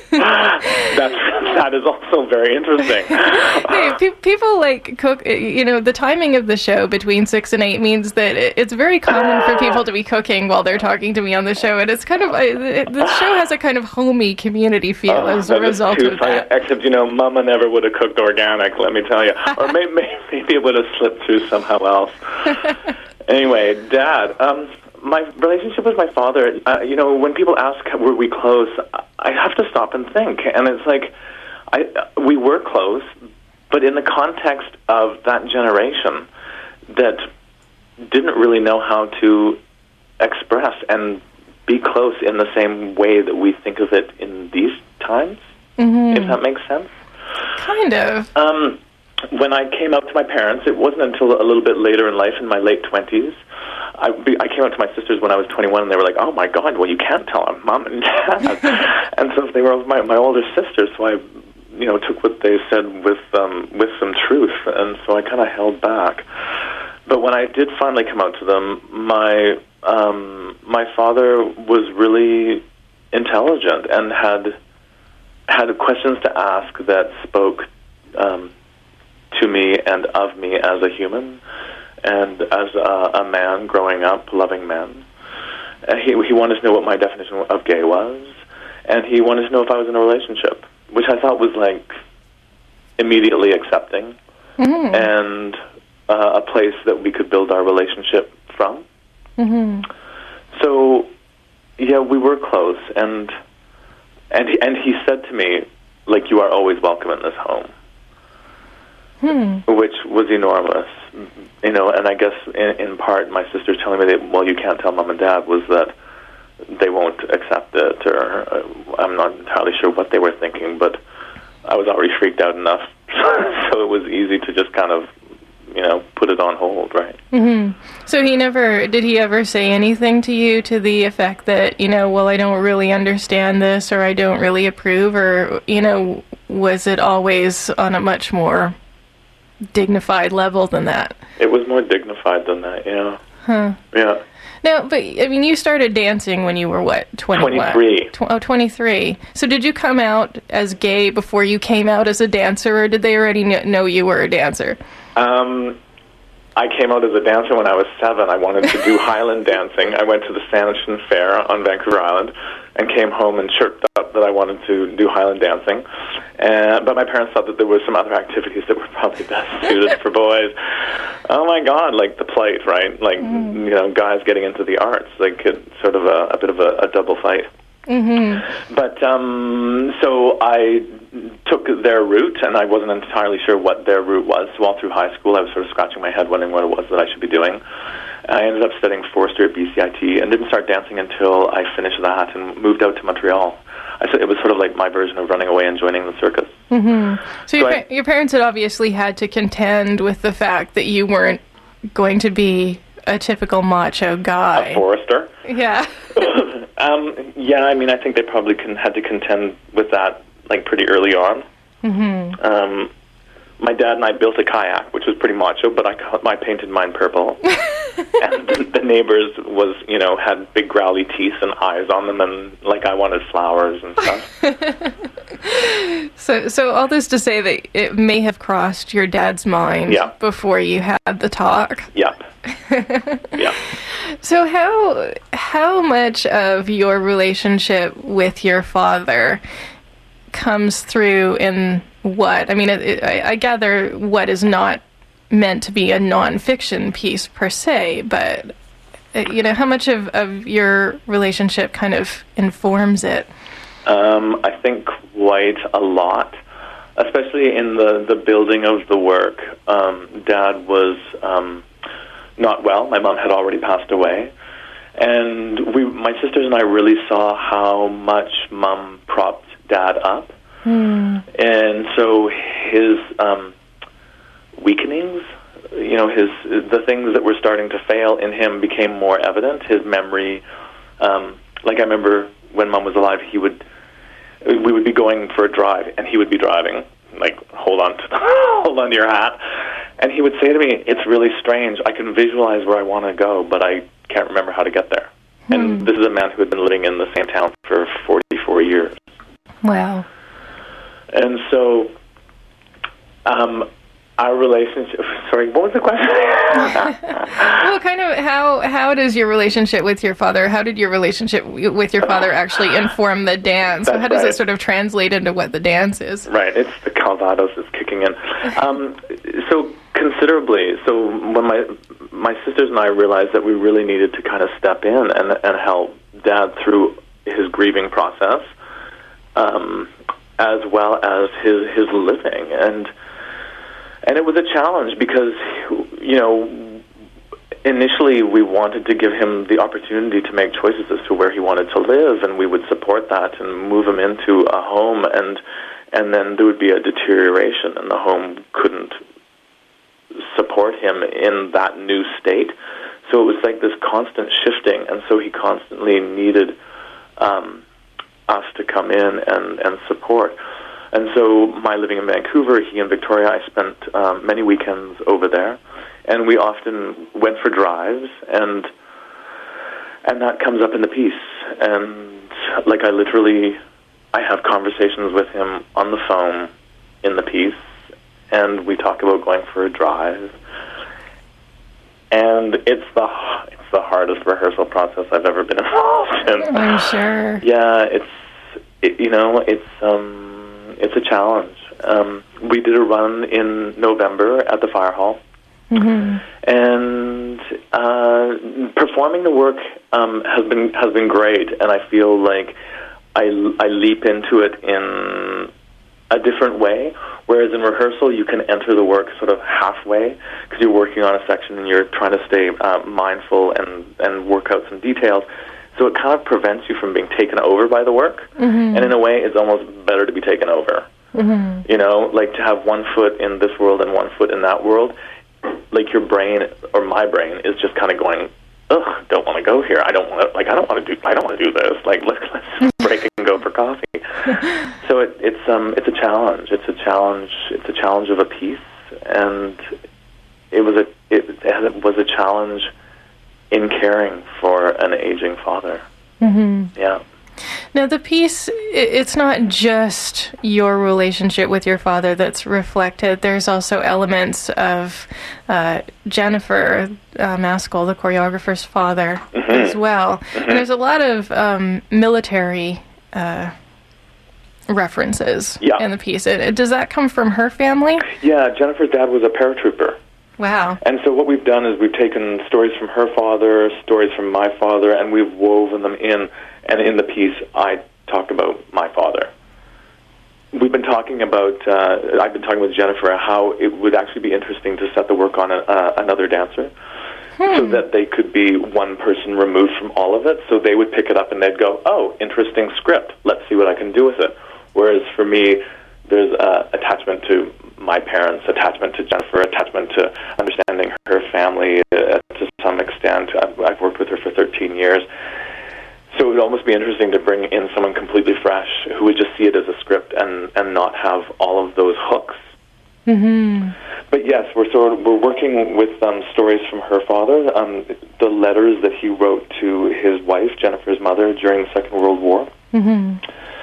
That's, that is also very interesting. Hey, pe- people like cook, you know, the timing of the show between six and eight means that it's very common for people to be cooking while they're talking to me on the show. And it's kind of, I, the show has a kind of homey community feel uh, as a result of that. Except, you know, Mama never would have cooked organic, let me tell you. Or maybe, maybe it would have slipped through somehow else. Anyway, Dad, um... my relationship with my father, uh, you know, when people ask were we close, I have to stop and think. And it's like, I we were close, but in the context of that generation that didn't really know how to express and be close in the same way that we think of it in these times, mm-hmm. if that makes sense. Kind of. Um, when I came out to my parents, it wasn't until a little bit later in life, in my late twenties, I, I came out to my sisters when I was twenty-one, and they were like, "Oh my God, well you can't tell them, Mom and Dad." And so they were my my older sisters, so I, you know, took what they said with um, with some truth, and so I kind of held back. But when I did finally come out to them, my um, my father was really intelligent and had had questions to ask that spoke um, to me and of me as a human. And as a, a man growing up, loving men, uh, he he wanted to know what my definition of gay was, and he wanted to know if I was in a relationship, which I thought was like immediately accepting, mm-hmm. and uh, a place that we could build our relationship from. Mm-hmm. So, yeah, we were close, and and he, and he said to me, like, "You are always welcome in this home." Hmm. Which was enormous, you know, and I guess in, in part my sister's telling me that, well, you can't tell Mom and Dad, was that they won't accept it, or uh, I'm not entirely sure what they were thinking, but I was already freaked out enough, so it was easy to just kind of, you know, put it on hold, right? Mm-hmm. So he never, did he ever say anything to you to the effect that, you know, well, I don't really understand this, or I don't really approve, or, you know, was it always on a much more dignified level than that? It was more dignified than that, yeah. Huh. Yeah. Now, but, I mean, you started dancing when you were, what, twenty-one? twenty-three. Tw- oh, twenty-three. So did you come out as gay before you came out as a dancer, or did they already kn- know you were a dancer? Um, I came out as a dancer when I was seven. I wanted to do Highland dancing. I went to the Sanchin Fair on Vancouver Island and came home and chirped up that I wanted to do Highland dancing. Uh, but my parents thought that there were some other activities that were probably best suited for boys. Oh my God, like the plight, right? Like, mm. you know, guys getting into the arts. Like, it's sort of a, a bit of a, a double fight. Mm-hmm. But, um, so I took their route, and I wasn't entirely sure what their route was. So all through high school, I was sort of scratching my head wondering what it was that I should be doing. I ended up studying forestry at B C I T and didn't start dancing until I finished that and moved out to Montreal. I, it was sort of like my version of running away and joining the circus. Mm-hmm. So, so your, I, pa- your parents had obviously had to contend with the fact that you weren't going to be a typical macho guy. A forester? Yeah. um, yeah, I mean, I think they probably con- had to contend with that, like, pretty early on. Mm-hmm. Um, my dad and I built a kayak, which was pretty macho, but I, I painted mine purple. And the, the neighbors was, you know, had big growly teeth and eyes on them, and, like, I wanted flowers and stuff. so, so all this to say that it may have crossed your dad's mind yeah. before you had the talk. Yep. Yeah. So how how much of your relationship with your father comes through in what? I mean, it, it, I, I gather what is not meant to be a nonfiction piece per se, but uh, you know, how much of, of your relationship kind of informs it? Um, I think quite a lot, especially in the, the building of the work. Um, Dad was um, not well. My mom had already passed away. And we, my sisters and I really saw how much Mom propped Dad up. Mm. And so his um, weakenings, you know, his the things that were starting to fail in him became more evident. His memory, um, like I remember when Mom was alive, he would, we would be going for a drive, and he would be driving. Like, hold on, to, hold on to your hat. And he would say to me, "It's really strange. I can visualize where I want to go, but I can't remember how to get there." Hmm. And this is a man who had been living in the same town for forty-four years. Wow. And so, um, our relationship... Sorry, what was the question? Well, kind of, how how does your relationship with your father, how did your relationship with your father actually inform the dance? That's how does right. it sort of translate into what the dance is? Right, it's the Calvados is kicking in. Um, so, considerably. So, when my my sisters and I realized that we really needed to kind of step in and, and help Dad through his grieving process, um, as well as his his living. And and it was a challenge because, you know, initially we wanted to give him the opportunity to make choices as to where he wanted to live, and we would support that and move him into a home, and and then there would be a deterioration, and the home couldn't support him in that new state. So it was like this constant shifting, and so he constantly needed um, us to come in and, and support. And so my living in Vancouver, he in Victoria, I spent um, many weekends over there, and we often went for drives, and and that comes up in the piece. And like I literally, I have conversations with him on the phone in the piece, and we talk about going for a drive. And it's the it's the hardest rehearsal process I've ever been involved in. I'm sure. Yeah, it's it, you know it's um it's a challenge. Um, we did a run in November at the Fire Hall, mm-hmm. and uh, performing the work um, has been has been great, and I feel like I I leap into it in a different way. Whereas in rehearsal, you can enter the work sort of halfway because you're working on a section and you're trying to stay uh, mindful and, and work out some details. So it kind of prevents you from being taken over by the work. Mm-hmm. And in a way, it's almost better to be taken over. Mm-hmm. You know, like to have one foot in this world and one foot in that world. Like your brain, or my brain, is just kind of going, ugh, don't want to go here. I don't want to, like, I don't want to do, I don't want to do this. Like, let's, let's break and go for coffee. So it, it's um it's a challenge. It's a challenge. It's a challenge of a piece, and it was a it, it was a challenge in caring for an aging father. Mm-hmm. Yeah. Now, the piece, it's not just your relationship with your father that's reflected. There's also elements of uh, Jennifer uh, Maskell, the choreographer's father, mm-hmm. as well. Mm-hmm. And there's a lot of um, military uh, references yeah. in the piece. It, does that come from her family? Yeah, Jennifer's dad was a paratrooper. Wow. And so what we've done is we've taken stories from her father, stories from my father, and we've woven them in. And in the piece, I talk about my father. We've been talking about, uh, I've been talking with Jennifer, how it would actually be interesting to set the work on a, uh, another dancer, hmm. so that they could be one person removed from all of it, so they would pick it up and they'd go, oh, interesting script, let's see what I can do with it. Whereas for me, there's uh, attachment to my parents, attachment to Jennifer, attachment to understanding her family uh, to some extent. I've, I've worked with her for thirteen years. So it would almost be interesting to bring in someone completely fresh who would just see it as a script and, and not have all of those hooks. Mm-hmm. But yes, we're sort of, we're working with um, stories from her father, um, the letters that he wrote to his wife, Jennifer's mother, during the Second World War. Mm-hmm.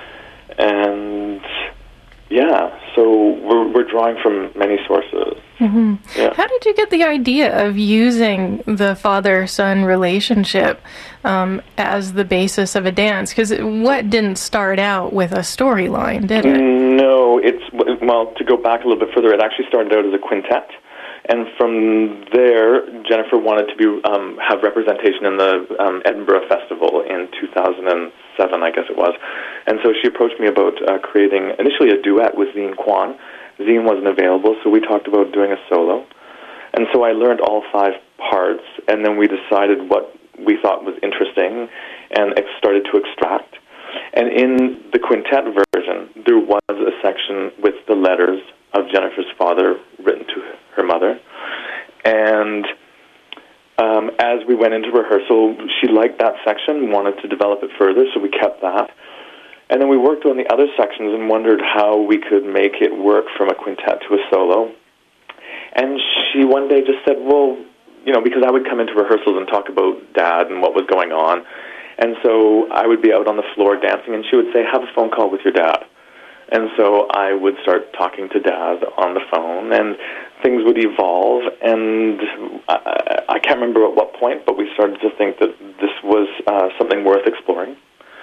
And yeah, so we're we're drawing from many sources. Mm-hmm. Yeah. How did you get the idea of using the father-son relationship um, as the basis of a dance? Because what didn't start out with a storyline, did it? No, it's, well, to go back a little bit further, it actually started out as a quintet. And from there, Jennifer wanted to be um, have representation in the um, Edinburgh Festival in two thousand seven, I guess it was. And so she approached me about uh, creating initially a duet with Zine Kwan. Zine wasn't available, so we talked about doing a solo. And so I learned all five parts, and then we decided what we thought was interesting and ex- started to extract. And in the quintet version, there was a section with the letters of Jennifer's father written to her mother. And um, as we went into rehearsal, she liked that section, wanted to develop it further, so we kept that. And then we worked on the other sections and wondered how we could make it work from a quintet to a solo. And she one day just said, well, you know, because I would come into rehearsals and talk about Dad and what was going on. And so I would be out on the floor dancing, and she would say, have a phone call with your dad. And so I would start talking to Dad on the phone, and things would evolve, and I, I can't remember at what point, but we started to think that this was uh, something worth exploring.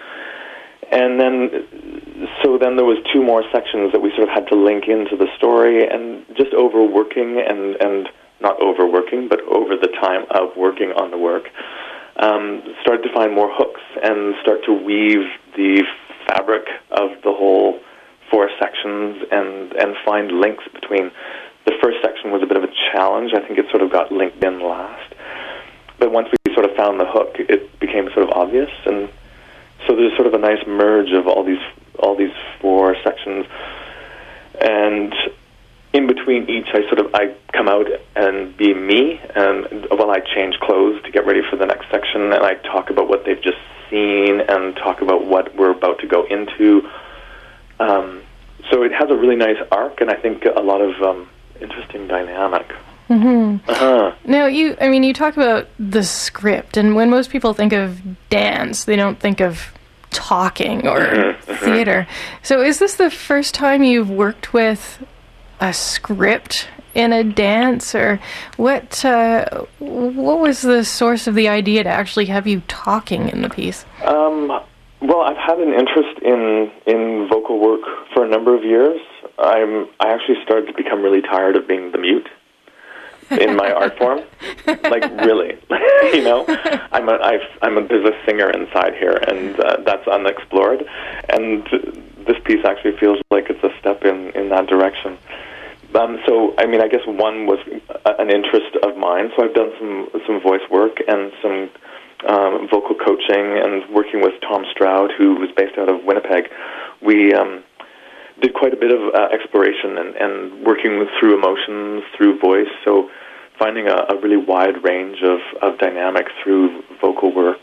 And then, so then there was two more sections that we sort of had to link into the story, and just overworking, and, and not overworking, but over the time of working on the work, um, started to find more hooks and start to weave the fabric of the whole four sections and, and find links between. The first section was a bit of a challenge. I think it sort of got linked in last. But once we sort of found the hook, it became sort of obvious, and so there's sort of a nice merge of all these all these four sections. And in between each, I sort of I come out and be me, and well, I change clothes to get ready for the next section, and I talk about what they've just seen and talk about what we're about to go into. Um, so it has a really nice arc, and I think a lot of um, interesting dynamic. Mm-hmm. Uh-huh. Now, you, I mean, you talk about the script, and when most people think of dance, they don't think of talking or mm-hmm. theater. So is this the first time you've worked with a script in a dance, or what, uh, what was the source of the idea to actually have you talking in the piece? Um... Well, I've had an interest in, in vocal work for a number of years. I'm I actually started to become really tired of being the mute in my art form. Like, really, you know, I'm a I've, I'm a there's a singer inside here, and uh, that's unexplored. And this piece actually feels like it's a step in, in that direction. Um, so, I mean, I guess one was an interest of mine. So I've done some some voice work and some. Um, vocal coaching, and working with Tom Stroud, who was based out of Winnipeg. We um, did quite a bit of uh, exploration and, and working with, through emotions, through voice, so finding a, a really wide range of, of dynamics through vocal work.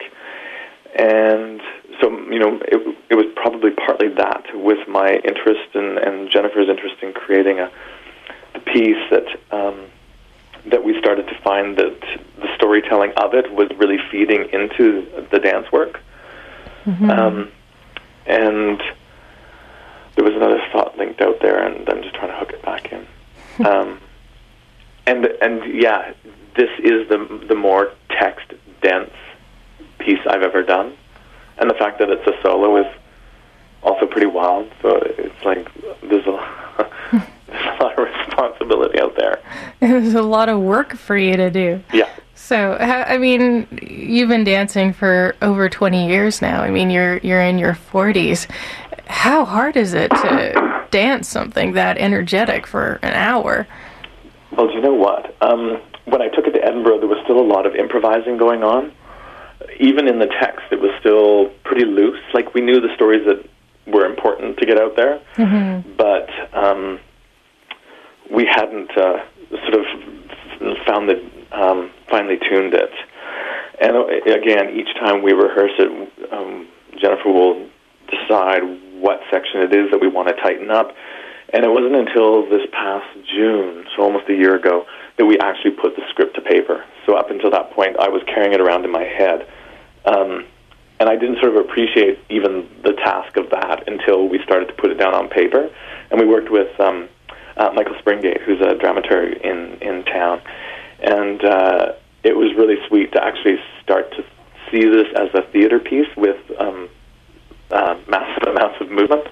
And so, you know, it, it was probably partly that with my interest in, and Jennifer's interest in creating a, a piece that um, that we started to find that the story storytelling of it was really feeding into the dance work. Mm-hmm. Um, and there was another thought linked out there, and I'm just trying to hook it back in. um, and and yeah, this is the the more text dense piece I've ever done, and the fact that it's a solo is also pretty wild. So it's like there's a there's a lot of responsibility out there. There's a lot of work for you to do. Yeah. So, I mean, you've been dancing for over twenty years now. I mean, you're you're in your forties. How hard is it to dance something that energetic for an hour? Well, do you know what? Um, when I took it to Edinburgh, there was still a lot of improvising going on. Even in the text, it was still pretty loose. Like, we knew the stories that were important to get out there, mm-hmm. but um, we hadn't uh, sort of found the um, finely tuned it. And uh, again, each time we rehearse it, um, Jennifer will decide what section it is that we want to tighten up. And it wasn't until this past June, so almost a year ago, that we actually put the script to paper. So up until that point, I was carrying it around in my head. Um, and I didn't sort of appreciate even the task of that until we started to put it down on paper. And we worked with um, uh, Michael Springate, who's a dramaturg in, in town. And uh, it was really sweet to actually start to see this as a theater piece with um, uh, massive amounts of movement.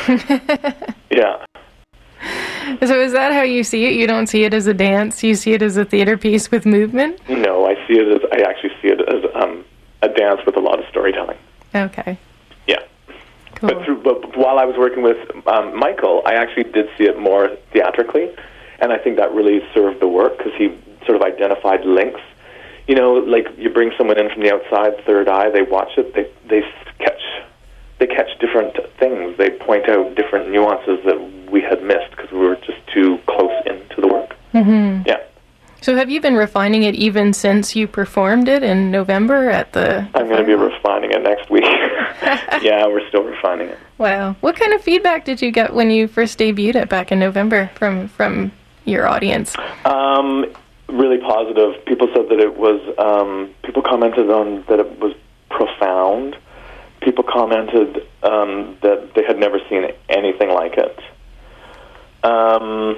Yeah. So is that how you see it? You don't see it as a dance? You see it as a theater piece with movement? No, I see it as, I actually see it as um, a dance with a lot of storytelling. Okay. Yeah. Cool. But, through, but while I was working with um, Michael, I actually did see it more theatrically, and I think that really served the work because he sort of identified links. You know, like you bring someone in from the outside, third eye, they watch it, they they catch they catch different things. They point out different nuances that we had missed because we were just too close into the work. Mm-hmm. Yeah. So have you been refining it even since you performed it in November at the... I'm going to be refining it next week. Yeah, we're still refining it. Wow. What kind of feedback did you get when you first debuted it back in November from, from your audience? Um, really positive. People said that it was... Um, people commented on that it was profound. People commented um, that they had never seen anything like it. Um,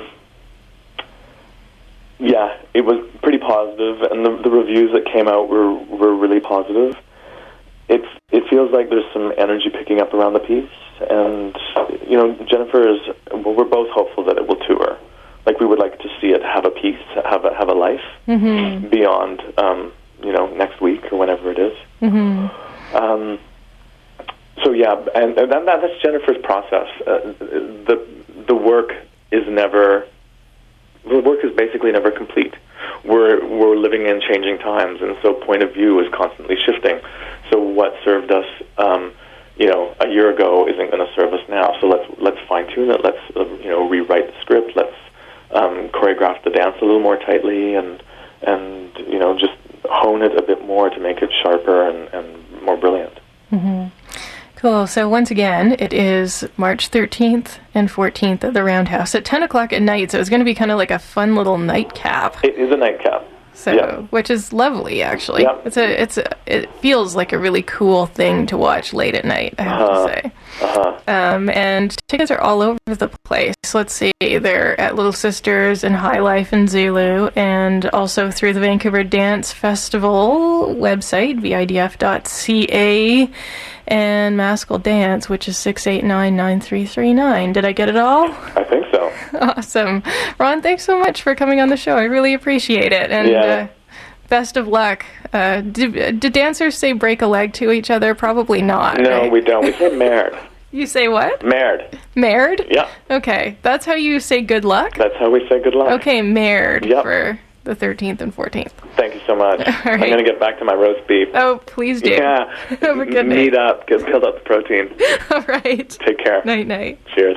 yeah, it was pretty positive, and the, the reviews that came out were were really positive. It it feels like there's some energy picking up around the piece, and you know, Jennifer is. Well, we're both hopeful that it will tour. Like we would like to see it have a piece, have a have a life mm-hmm. beyond um, you know next week or whenever it is. Mm-hmm. Um, So yeah, and, and that, that's Jennifer's process. Uh, the the work is never the work is basically never complete. We're we're living in changing times, and so point of view is constantly shifting. So what served us, um, you know, a year ago isn't going to serve us now. So let's let's fine tune it. Let's uh, you know rewrite the script. Let's um, choreograph the dance a little more tightly, and and you know just hone it a bit more to make it sharper and, and more brilliant. Mm-hmm. Cool. So once again, it is March thirteenth and fourteenth at the Roundhouse at ten o'clock at night. So it's going to be kind of like a fun little nightcap. It is a nightcap. So, yeah. Which is lovely, actually. Yeah. It's a, it's a, it feels like a really cool thing to watch late at night, I have uh-huh. to say. Uh-huh. Um, and tickets are all over the place. Let's see, they're at Little Sisters and High Life in Zulu, and also through the Vancouver Dance Festival website, V I D F dot C A, and Maskell Dance, which is six eight nine, nine three three nine. Did I get it all? I think so. Awesome. Ron, thanks so much for coming on the show. I really appreciate it. And yeah. uh, best of luck. Uh, do, do dancers say break a leg to each other? Probably not. No, right? we don't. We say merde. You say what? Merde. Merde? Yeah. Okay. That's how you say good luck? That's how we say good luck. Okay, merde yep. for the thirteenth and fourteenth. Thank you so much. Right. I'm going to get back to my roast beef. Oh, please do. Yeah. Have a good night. Meet up. Get build up the protein. All right. Take care. Night, night. Cheers.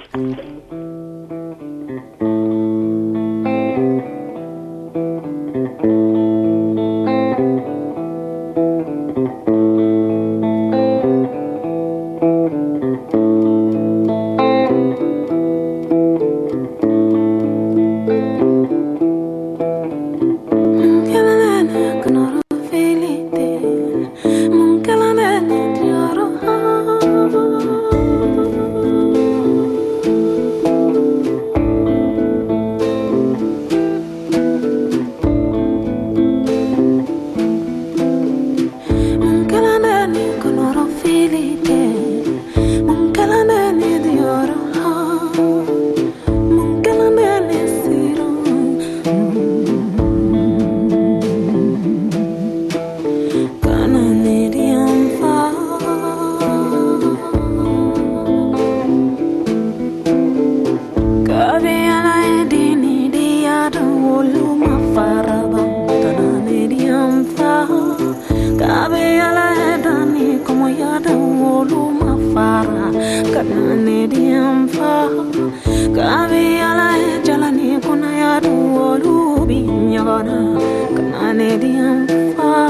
Gabe ala dani como ya da wolu mafara kanane diamfa Gabe ala jalani kuna ya da wolu binyana kanane diamfa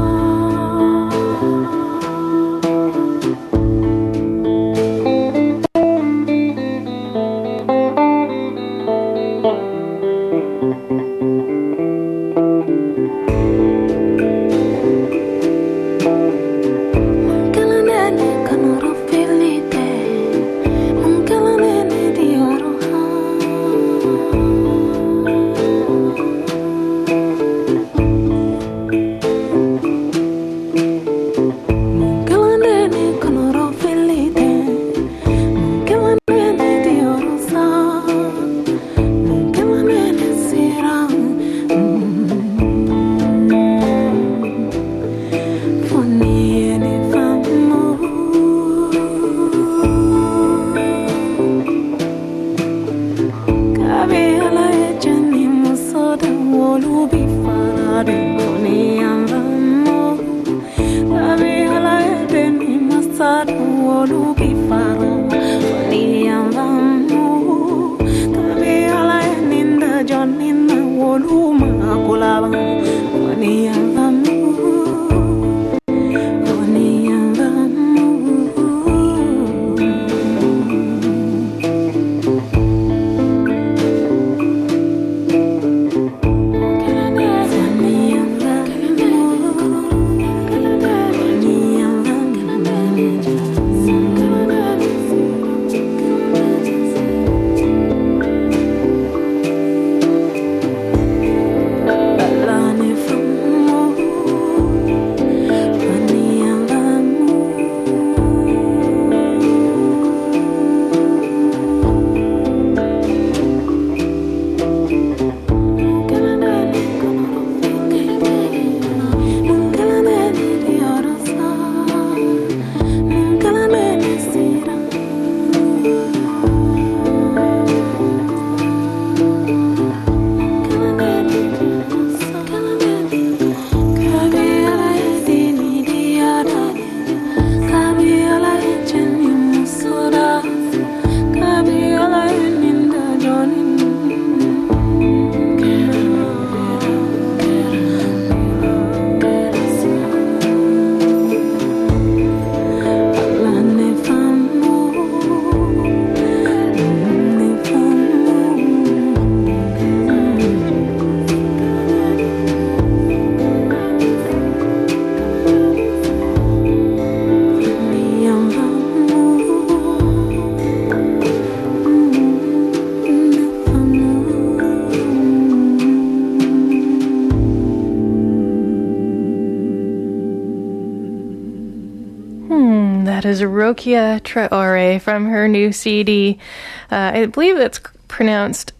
Rokia Traore from her new C D. Uh, I believe it's pronounced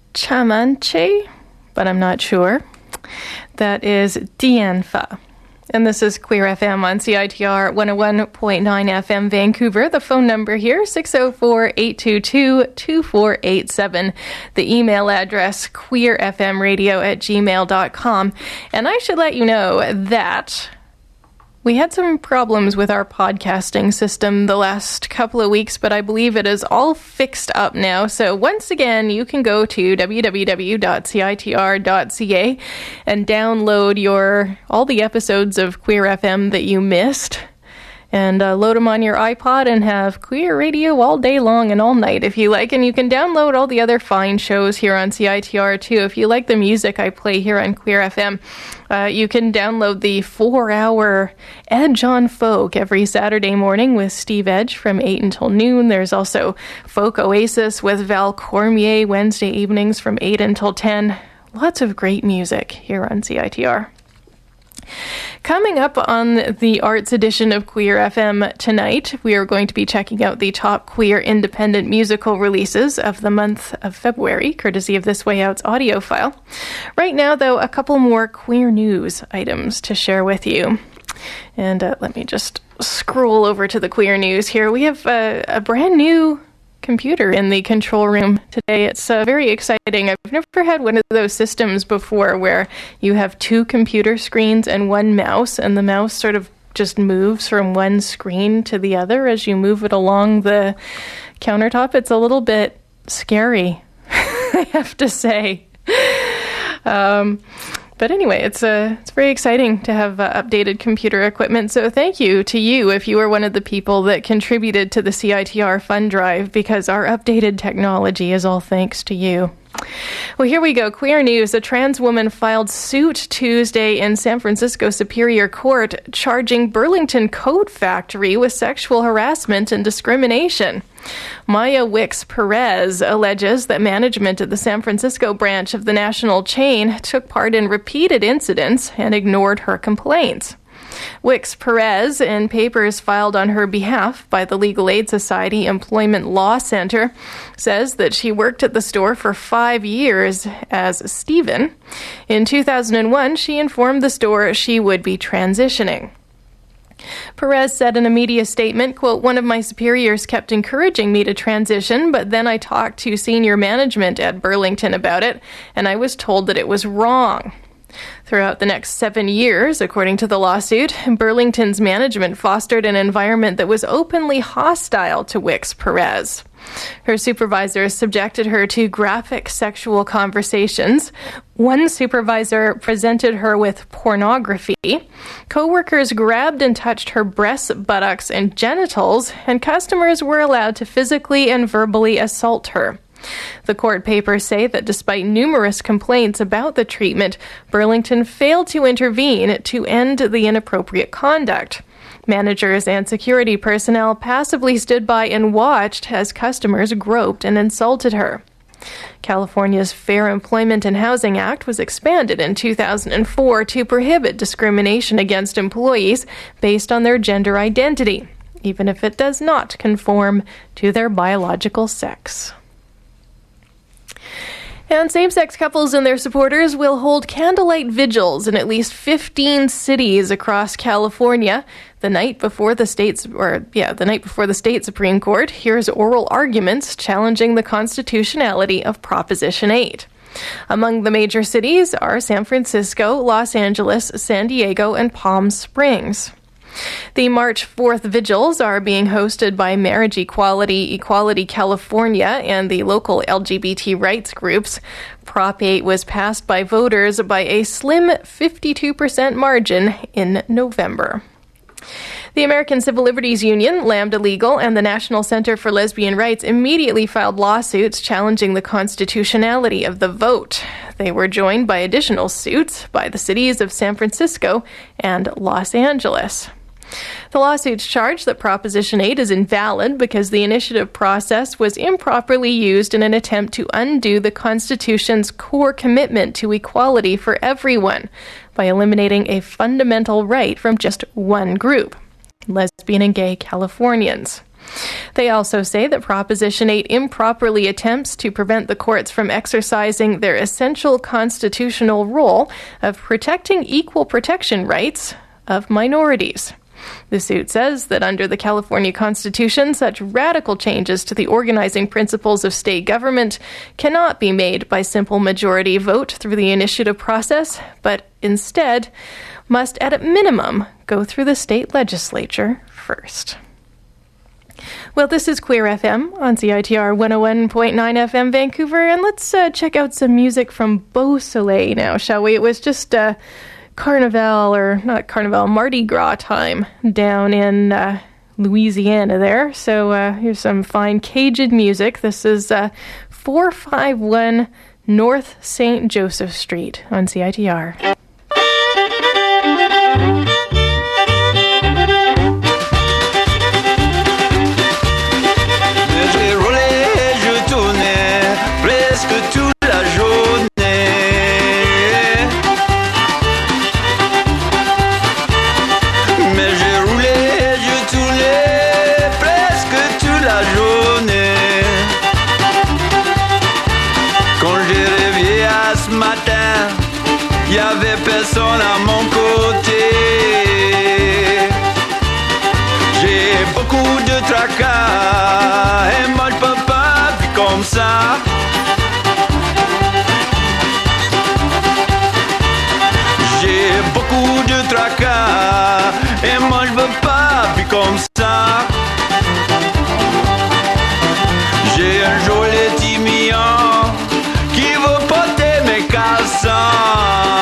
Chamanche, but I'm not sure. That is Dianfa. And this is Queer F M on C I T R one oh one point nine F M Vancouver. The phone number here, six oh four, eight two two, two four eight seven. The email address, queerfmradio at gmail dot com. And I should let you know that we had some problems with our podcasting system the last couple of weeks, but I believe it is all fixed up now. So once again, you can go to w w w dot c i t r dot c a and download your all the episodes of Queer F M that you missed, and uh, load them on your iPod and have queer radio all day long and all night if you like. And you can download all the other fine shows here on C I T R too. If you like the music I play here on Queer F M, uh, you can download the four-hour Edge on Folk every Saturday morning with Steve Edge from eight until noon. There's also Folk Oasis with Val Cormier Wednesday evenings from eight until ten. Lots of great music here on C I T R. Coming up on the arts edition of Queer F M tonight, we are going to be checking out the top queer independent musical releases of the month of February, courtesy of This Way Out's audio file. Right now, though, a couple more queer news items to share with you. And uh, let me just scroll over to the queer news here. We have uh, a brand new computer in the control room today. It's uh, very exciting. I've never had one of those systems before where you have two computer screens and one mouse, and the mouse sort of just moves from one screen to the other as you move it along the countertop. It's a little bit scary, I have to say. Um, but anyway, it's uh, it's very exciting to have uh, updated computer equipment. So thank you to you if you were one of the people that contributed to the C I T R Fund Drive, because our updated technology is all thanks to you. Well, here we go. Queer news. A trans woman filed suit Tuesday in San Francisco Superior Court charging Burlington Coat Factory with sexual harassment and discrimination. Maya Wicks Perez alleges that management at the San Francisco branch of the national chain took part in repeated incidents and ignored her complaints. Wicks Perez, in papers filed on her behalf by the Legal Aid Society Employment Law Center, says that she worked at the store for five years as Stephen. In two thousand one, she informed the store she would be transitioning. Perez said in a media statement, quote, "One of my superiors kept encouraging me to transition, but then I talked to senior management at Burlington about it, and I was told that it was wrong." Throughout the next seven years, according to the lawsuit, Burlington's management fostered an environment that was openly hostile to Wicks Perez. Her supervisors subjected her to graphic sexual conversations. One supervisor presented her with pornography. Coworkers grabbed and touched her breasts, buttocks, and genitals, and customers were allowed to physically and verbally assault her. The court papers say that despite numerous complaints about the treatment, Burlington failed to intervene to end the inappropriate conduct. Managers and security personnel passively stood by and watched as customers groped and insulted her. California's Fair Employment and Housing Act was expanded in two thousand four to prohibit discrimination against employees based on their gender identity, even if it does not conform to their biological sex. And same-sex couples and their supporters will hold candlelight vigils in at least fifteen cities across California the night before the state's, or yeah, the night before the state Supreme Court hears oral arguments challenging the constitutionality of Proposition eight. Among the major cities are San Francisco, Los Angeles, San Diego, and Palm Springs. The March fourth vigils are being hosted by Marriage Equality, Equality California, and the local L G B T rights groups. Prop eight was passed by voters by a slim fifty-two percent margin in November. The American Civil Liberties Union, Lambda Legal, and the National Center for Lesbian Rights immediately filed lawsuits challenging the constitutionality of the vote. They were joined by additional suits by the cities of San Francisco and Los Angeles. The lawsuits charge that Proposition eight is invalid because the initiative process was improperly used in an attempt to undo the Constitution's core commitment to equality for everyone by eliminating a fundamental right from just one group, lesbian and gay Californians. They also say that Proposition eight improperly attempts to prevent the courts from exercising their essential constitutional role of protecting equal protection rights of minorities. The suit says that under the California Constitution, such radical changes to the organizing principles of state government cannot be made by simple majority vote through the initiative process, but instead must at a minimum go through the state legislature first. Well, this is Queer F M on C I T R one oh one point nine F M Vancouver, and let's uh, check out some music from Beau Soleil now, shall we? It was just uh, Carnival, or not Carnival, Mardi Gras time down in uh, Louisiana there. So uh, here's some fine Cajun music. This is uh, four five one North Saint Joseph Street on C I T R. Y'avait personne à mon côté. J'ai beaucoup de tracas et moi je peux pas ça. J'ai beaucoup de tracas et moi je veux pas plus comme ça. J'ai un joli petit mignon qui veut porter mes cassants.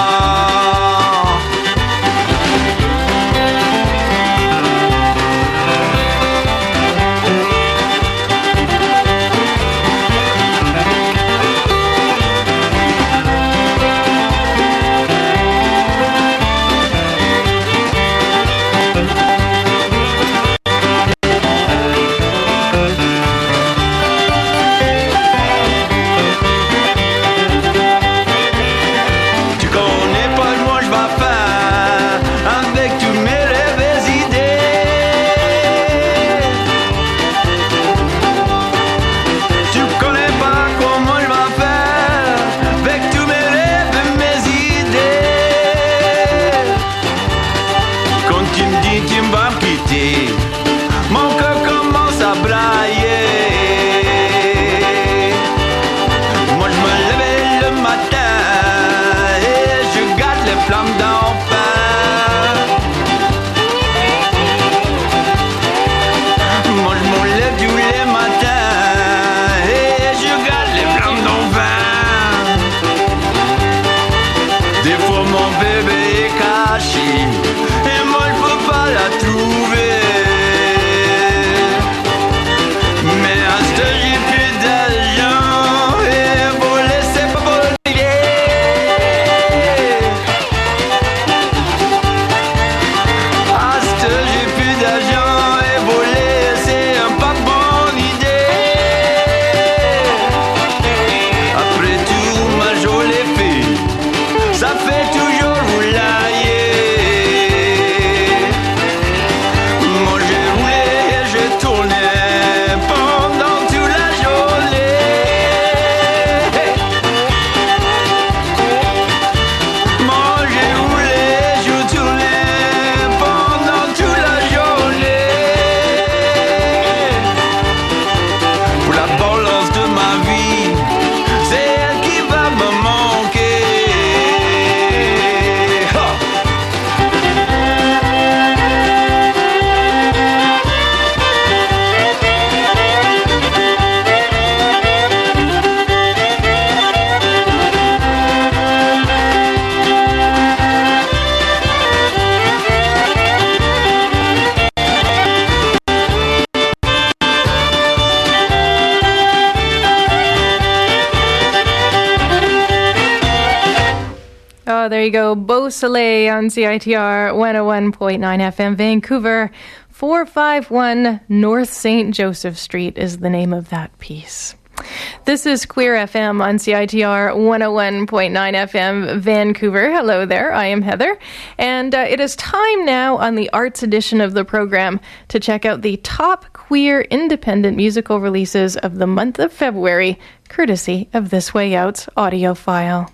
There you go. Beau Soleil on C I T R one oh one point nine F M Vancouver. four fifty-one North Saint Joseph Street is the name of that piece. This is Queer F M on C I T R one oh one point nine F M Vancouver. Hello there, I am Heather. And uh, it is time now on the arts edition of the program to check out the top queer independent musical releases of the month of February, courtesy of This Way Out's audio file.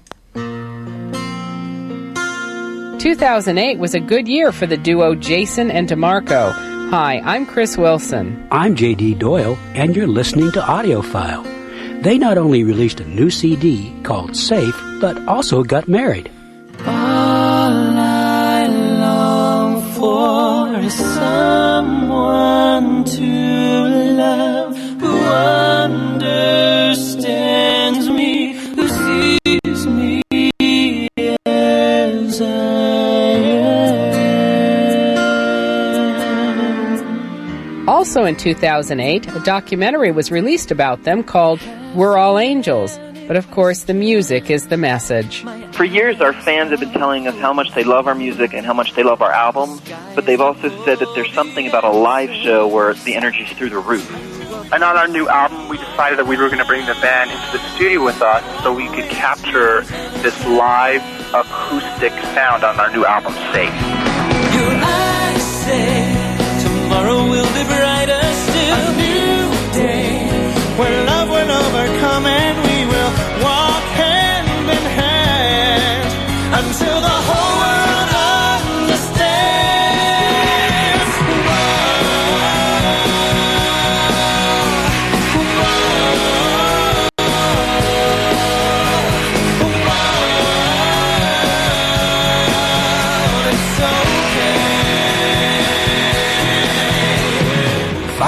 two thousand eight was a good year for the duo Jason and DeMarco. Hi, I'm Chris Wilson. I'm J D Doyle, and you're listening to Audiophile. They not only released a new C D called Safe, but also got married. All I long for is someone to love who understands me, who sees me as I am. Also in two thousand eight, a documentary was released about them called We're All Angels. But of course, the music is the message. For years, our fans have been telling us how much they love our music and how much they love our albums, but they've also said that there's something about a live show where the energy's through the roof. And on our new album, we decided that we were going to bring the band into the studio with us so we could capture this live acoustic sound on our new album, Safe. Your eyes say tomorrow will be brighter still. A new day where love will overcome and we will walk hand in hand until the whole world understands. Whoa, whoa.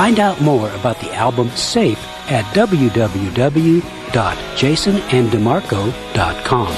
Find out more about the album Safe at w w w dot jason and demarco dot com.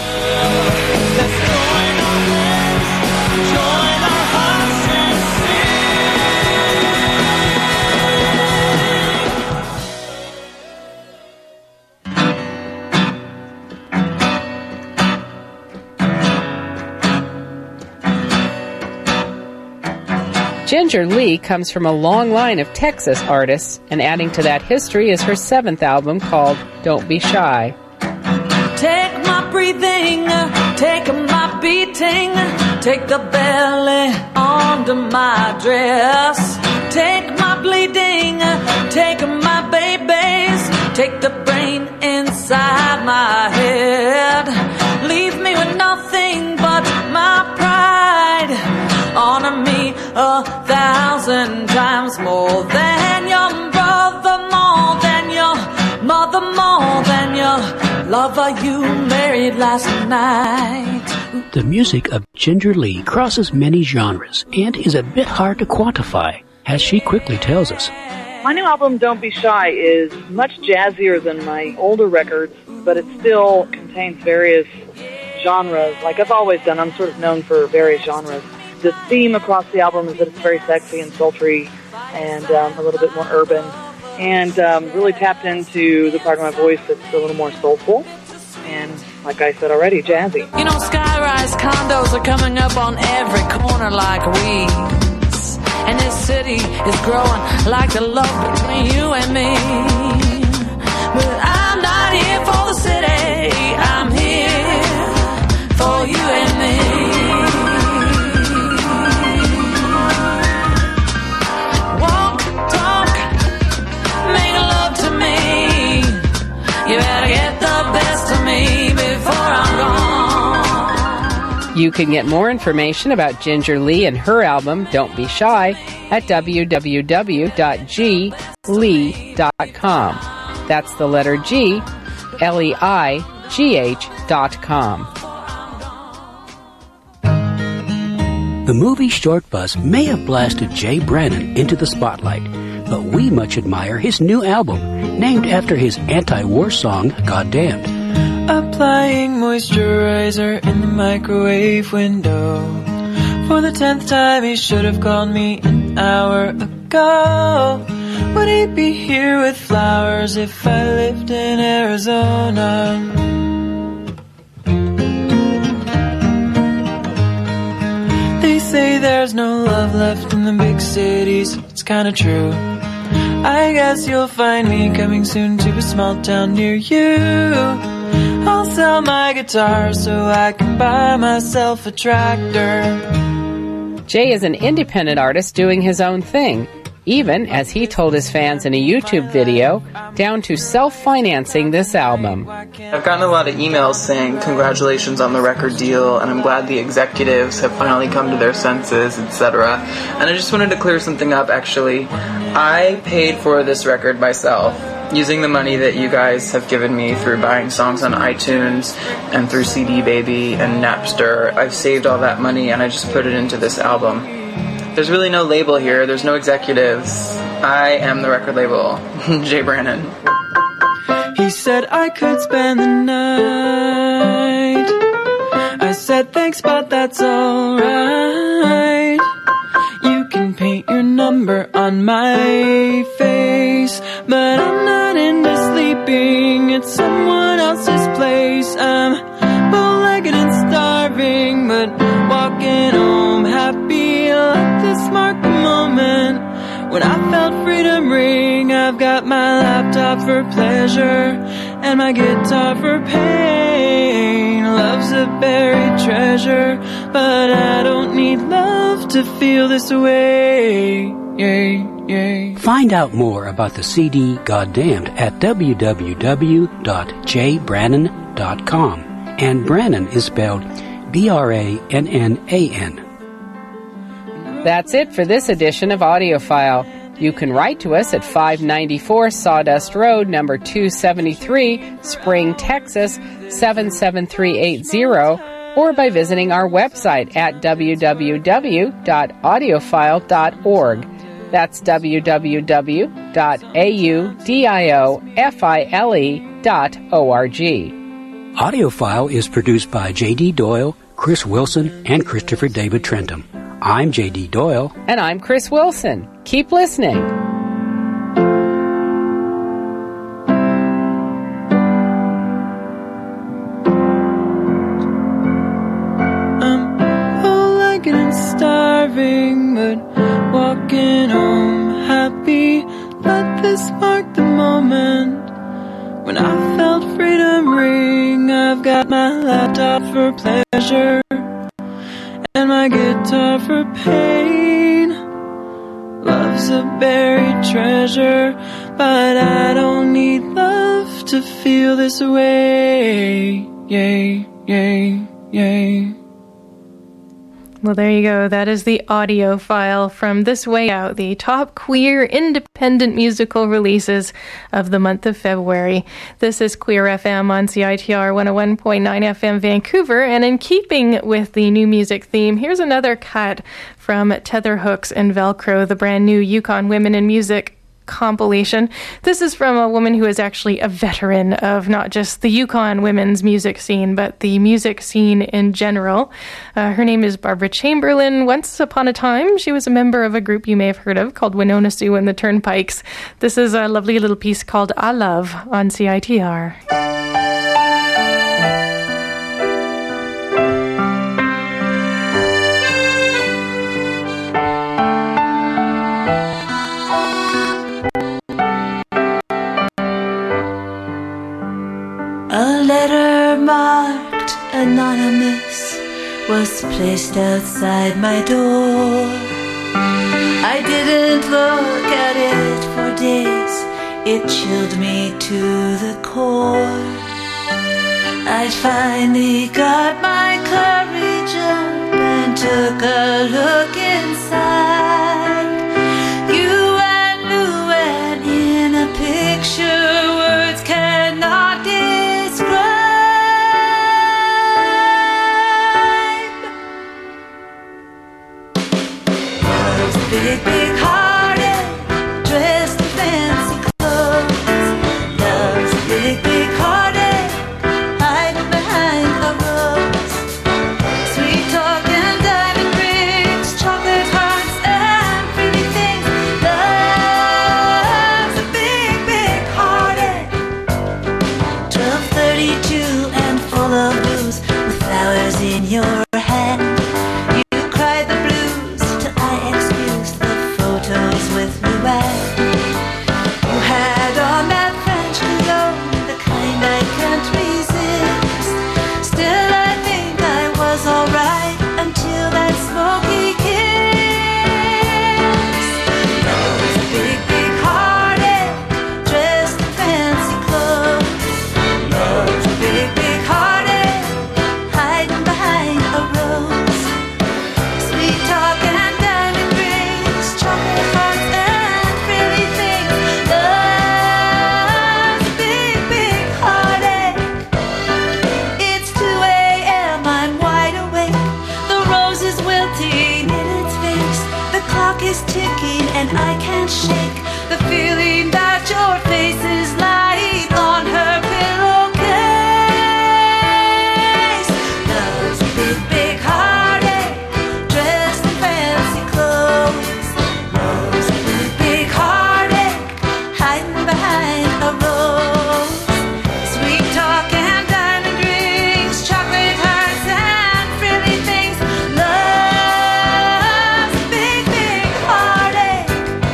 Ginger Lee comes from a long line of Texas artists, and adding to that history is her seventh album called Don't Be Shy. Take my breathing, take my beating, take the belly under my dress. Take my bleeding, take my babies, take the brain inside my head. Leave me with nothing but my pride. Honor me a thousand times more than your brother, more than your mother, more than your lover you married last night. The music of Ginger Lee crosses many genres and is a bit hard to quantify, as she quickly tells us. My new album, Don't Be Shy, is much jazzier than my older records, but it still contains various genres. Like I've always done, I'm sort of known for various genres. The theme across the album is that it's very sexy and sultry and um, a little bit more urban, and um, really tapped into the part of my voice that's a little more soulful and, like I said already, jazzy. You know, sky-rise condos are coming up on every corner like weeds, and this city is growing like the love between you and me. But I'm not here for the city, I'm here for you and me. You better get the best of me before I'm gone. You can get more information about Ginger Lee and her album, Don't Be Shy, at w w w dot g lee dot com. That's the letter G, L E I G H dot com. The movie Short Bus may have blasted Jay Brannon into the spotlight, but we much admire his new album, named after his anti-war song, Goddamned. Applying moisturizer in the microwave window. For the tenth time he should have called me an hour ago. Would he be here with flowers if I lived in Arizona? They say there's no love left in the big cities. It's kinda true. I guess you'll find me coming soon to a small town near you. I'll sell my guitar so I can buy myself a tractor. Jay is an independent artist doing his own thing, even, as he told his fans in a YouTube video, down to self-financing this album. I've gotten a lot of emails saying congratulations on the record deal, and I'm glad the executives have finally come to their senses, et cetera. And I just wanted to clear something up, actually. I paid for this record myself, using the money that you guys have given me through buying songs on iTunes and through C D Baby and Napster. I've saved all that money and I just put it into this album. There's really no label here. There's no executives. I am the record label. Jay Brannon. He said I could spend the night. I said thanks, but that's alright. You can paint your number on my face, but I'm not into sleeping at someone else's place. I'm bow-legged and starving, but walking home happy. Let this mark the moment when I felt freedom ring. I've got my laptop for pleasure and my guitar for pain. Love's a buried treasure, but I don't need love to feel this way. Yay, yay. Find out more about the C D Goddamned at w w w dot j brannon dot com. And Brannon is spelled B R A N N A N. That's it for this edition of AudioFile. You can write to us at five ninety-four Sawdust Road, number two seventy-three, Spring, Texas, seven seven three eight zero, or by visiting our website at w w w dot audiophile dot org. That's w w w dot audiofile dot org. Audiophile is produced by J D. Doyle, Chris Wilson, and Christopher David Trentham. I'm J D. Doyle. And I'm Chris Wilson. Keep listening. I'm poor-legged and starving, but walking home happy. Let this mark the moment when I felt freedom ring. I've got my laptop for pleasure and my guitar for pain. Love's a buried treasure, but I don't need love to feel this way. Yay, yay, yay. Well, there you go. That is the audio file from This Way Out, the top queer independent musical releases of the month of February. This is Queer F M on C I T R one oh one point nine F M Vancouver, and in keeping with the new music theme, here's another cut from Tetherhooks and Velcro, the brand new Yukon Women in Music compilation. This is from a woman who is actually a veteran of not just the Yukon women's music scene, but the music scene in general. Uh, her name is Barbara Chamberlain. Once upon a time, she was a member of a group you may have heard of called Winona Sioux and the Turnpikes. This is a lovely little piece called I Love on C I T R. A letter marked anonymous was placed outside my door. I didn't look at it for days, it chilled me to the core. I finally got my courage up and took a look inside. You and Lou and in a picture words cannot describe. Love's big, big hearted, dressed in fancy clothes. Love's big, big hearted, hiding behind a rose. Sweet talk and diamond rings, chocolate hearts and pretty things. Love's a big, big hearted, twelve thirty-two and full of blues, with flowers in your hand. You cried the blues till I excused the photos with Luann. You had on that French cologne, the kind I can't resist. Still I think I was alright until that smoky kiss. Love's big, big hearted, dressed in fancy clothes. Love's big, big hearted, hiding behind a rose. Sweet talk and diamond rings, chocolate hearts and pretty things. Love's big, big heartache. It's two a.m., I'm wide awake. The rose is wilting in its face. The clock is ticking and I can't shake the feeling that your face is lying on her pillowcase. Love's big, big heartache, dressed in fancy clothes. Love's big, big heartache, hiding behind a rose. Sweet talk and diamond rings, chocolate hearts and pretty things. Love's big, big heartache.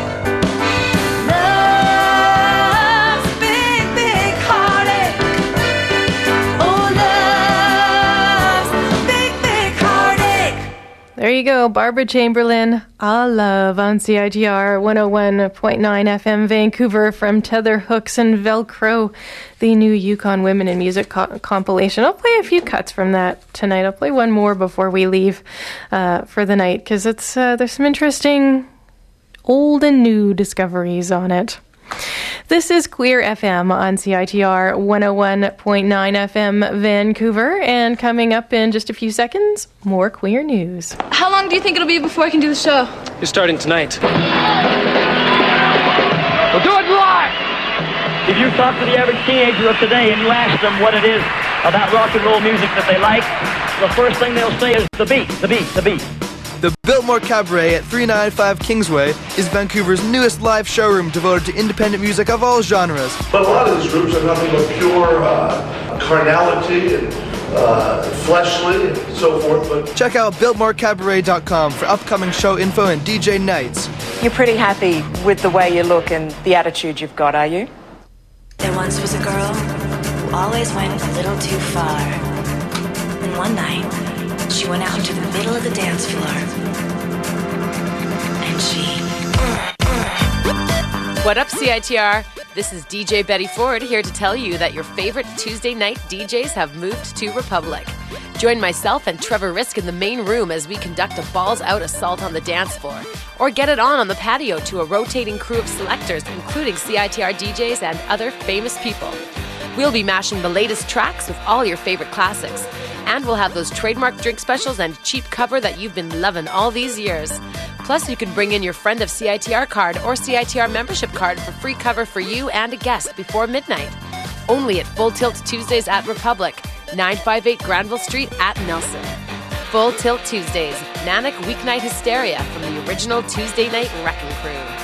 Love's big, big heartache. Oh, love's big, big heartache. There you go, Barbara Chamberlain, I Love on C I T R one oh one point nine F M Vancouver from Tetherhooks and Velcro, the new Yukon Women in Music co- compilation. I'll play a few cuts from that tonight. I'll play one more before we leave uh, for the night because it's uh, there's some interesting old and new discoveries on it. This is Queer F M on C I T R one oh one point nine F M Vancouver, and coming up in just a few seconds, more queer news. How long do you think it'll be before I can do the show? You're starting tonight. We'll do it live! If you talk to the average teenager of today and you ask them what it is about rock and roll music that they like, the first thing they'll say is the beat, the beat, the beat. The Biltmore Cabaret at three ninety-five Kingsway is Vancouver's newest live showroom devoted to independent music of all genres. But a lot of these groups are nothing but pure uh, carnality and uh, fleshly and so forth. But check out Biltmore Cabaret dot com for upcoming show info and D J nights. You're pretty happy with the way you look and the attitude you've got, are you? There once was a girl who always went a little too far. And one night, she went out into the middle of the dance floor. And she... What up, C I T R? This is D J Betty Ford here to tell you that your favorite Tuesday night D Js have moved to Republic. Join myself and Trevor Risk in the main room as we conduct a balls-out assault on the dance floor. Or get it on on the patio to a rotating crew of selectors, including C I T R D Js and other famous people. We'll be mashing the latest tracks with all your favorite classics. And we'll have those trademark drink specials and cheap cover that you've been loving all these years. Plus, you can bring in your Friend of C I T R card or C I T R membership card for free cover for you and a guest before midnight. Only at Full Tilt Tuesdays at Republic, nine fifty-eight Granville Street at Nelson. Full Tilt Tuesdays, Manic Weeknight Hysteria from the original Tuesday Night Wrecking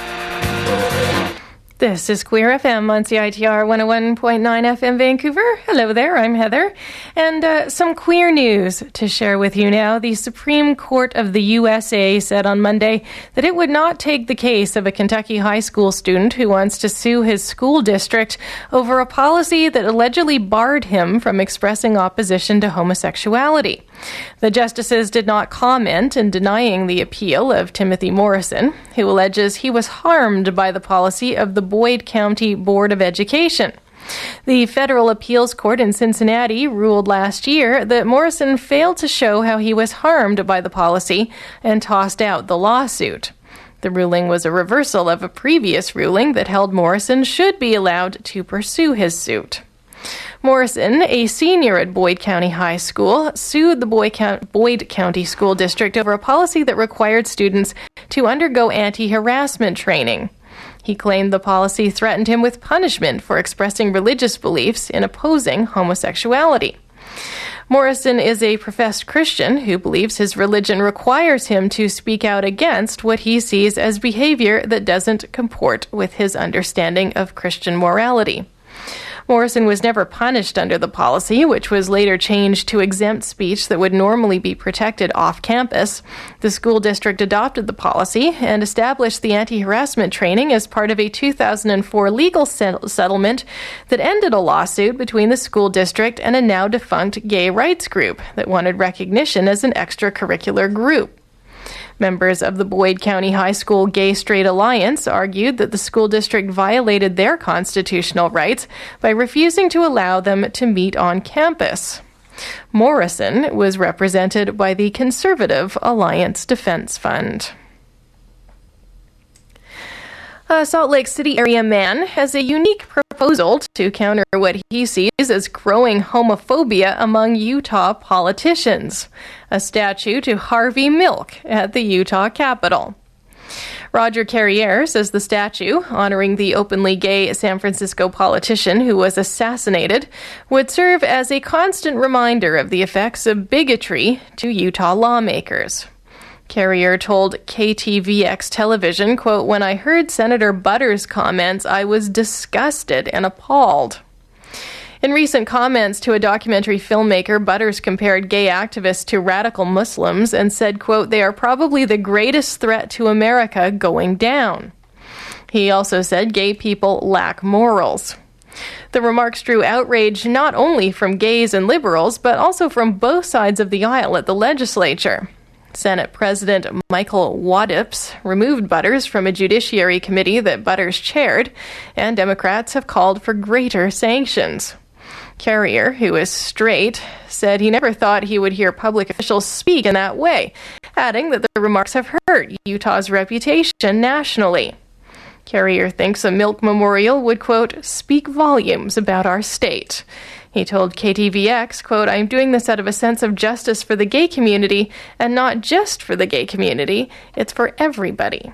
Crew. This is Queer F M on C I T R one oh one point nine F M Vancouver. Hello there, I'm Heather. And uh, some queer news to share with you now. The Supreme Court of the U S A said on Monday that it would not take the case of a Kentucky high school student who wants to sue his school district over a policy that allegedly barred him from expressing opposition to homosexuality. The justices did not comment in denying the appeal of Timothy Morrison, who alleges he was harmed by the policy of the Boyd County Board of Education. The federal appeals court in Cincinnati ruled last year that Morrison failed to show how he was harmed by the policy and tossed out the lawsuit. The ruling was a reversal of a previous ruling that held Morrison should be allowed to pursue his suit. Morrison, a senior at Boyd County High School, sued the Boyd County School District over a policy that required students to undergo anti-harassment training. He claimed the policy threatened him with punishment for expressing religious beliefs in opposing homosexuality. Morrison is a professed Christian who believes his religion requires him to speak out against what he sees as behavior that doesn't comport with his understanding of Christian morality. Morrison was never punished under the policy, which was later changed to exempt speech that would normally be protected off campus. The school district adopted the policy and established the anti-harassment training as part of a two thousand four legal set- settlement that ended a lawsuit between the school district and a now defunct gay rights group that wanted recognition as an extracurricular group. Members of the Boyd County High School Gay Straight Alliance argued that the school district violated their constitutional rights by refusing to allow them to meet on campus. Morrison was represented by the Conservative Alliance Defense Fund. A Salt Lake City area man has a unique proposal to counter what he sees as growing homophobia among Utah politicians. A statue to Harvey Milk at the Utah Capitol. Roger Carrier says the statue, honoring the openly gay San Francisco politician who was assassinated, would serve as a constant reminder of the effects of bigotry to Utah lawmakers. Carrier told K T V X television, quote, "When I heard Senator Butters' comments, I was disgusted and appalled." In recent comments to a documentary filmmaker, Butters compared gay activists to radical Muslims and said, quote, "They are probably the greatest threat to America going down." He also said gay people lack morals. The remarks drew outrage not only from gays and liberals, but also from both sides of the aisle at the legislature. Senate President Michael Waddips removed Butters from a judiciary committee that Butters chaired, and Democrats have called for greater sanctions. Carrier, who is straight, said he never thought he would hear public officials speak in that way, adding that the remarks have hurt Utah's reputation nationally. Carrier thinks a milk memorial would, quote, speak volumes about our state. He told K T V X, quote, I'm doing this out of a sense of justice for the gay community, and not just for the gay community, it's for everybody.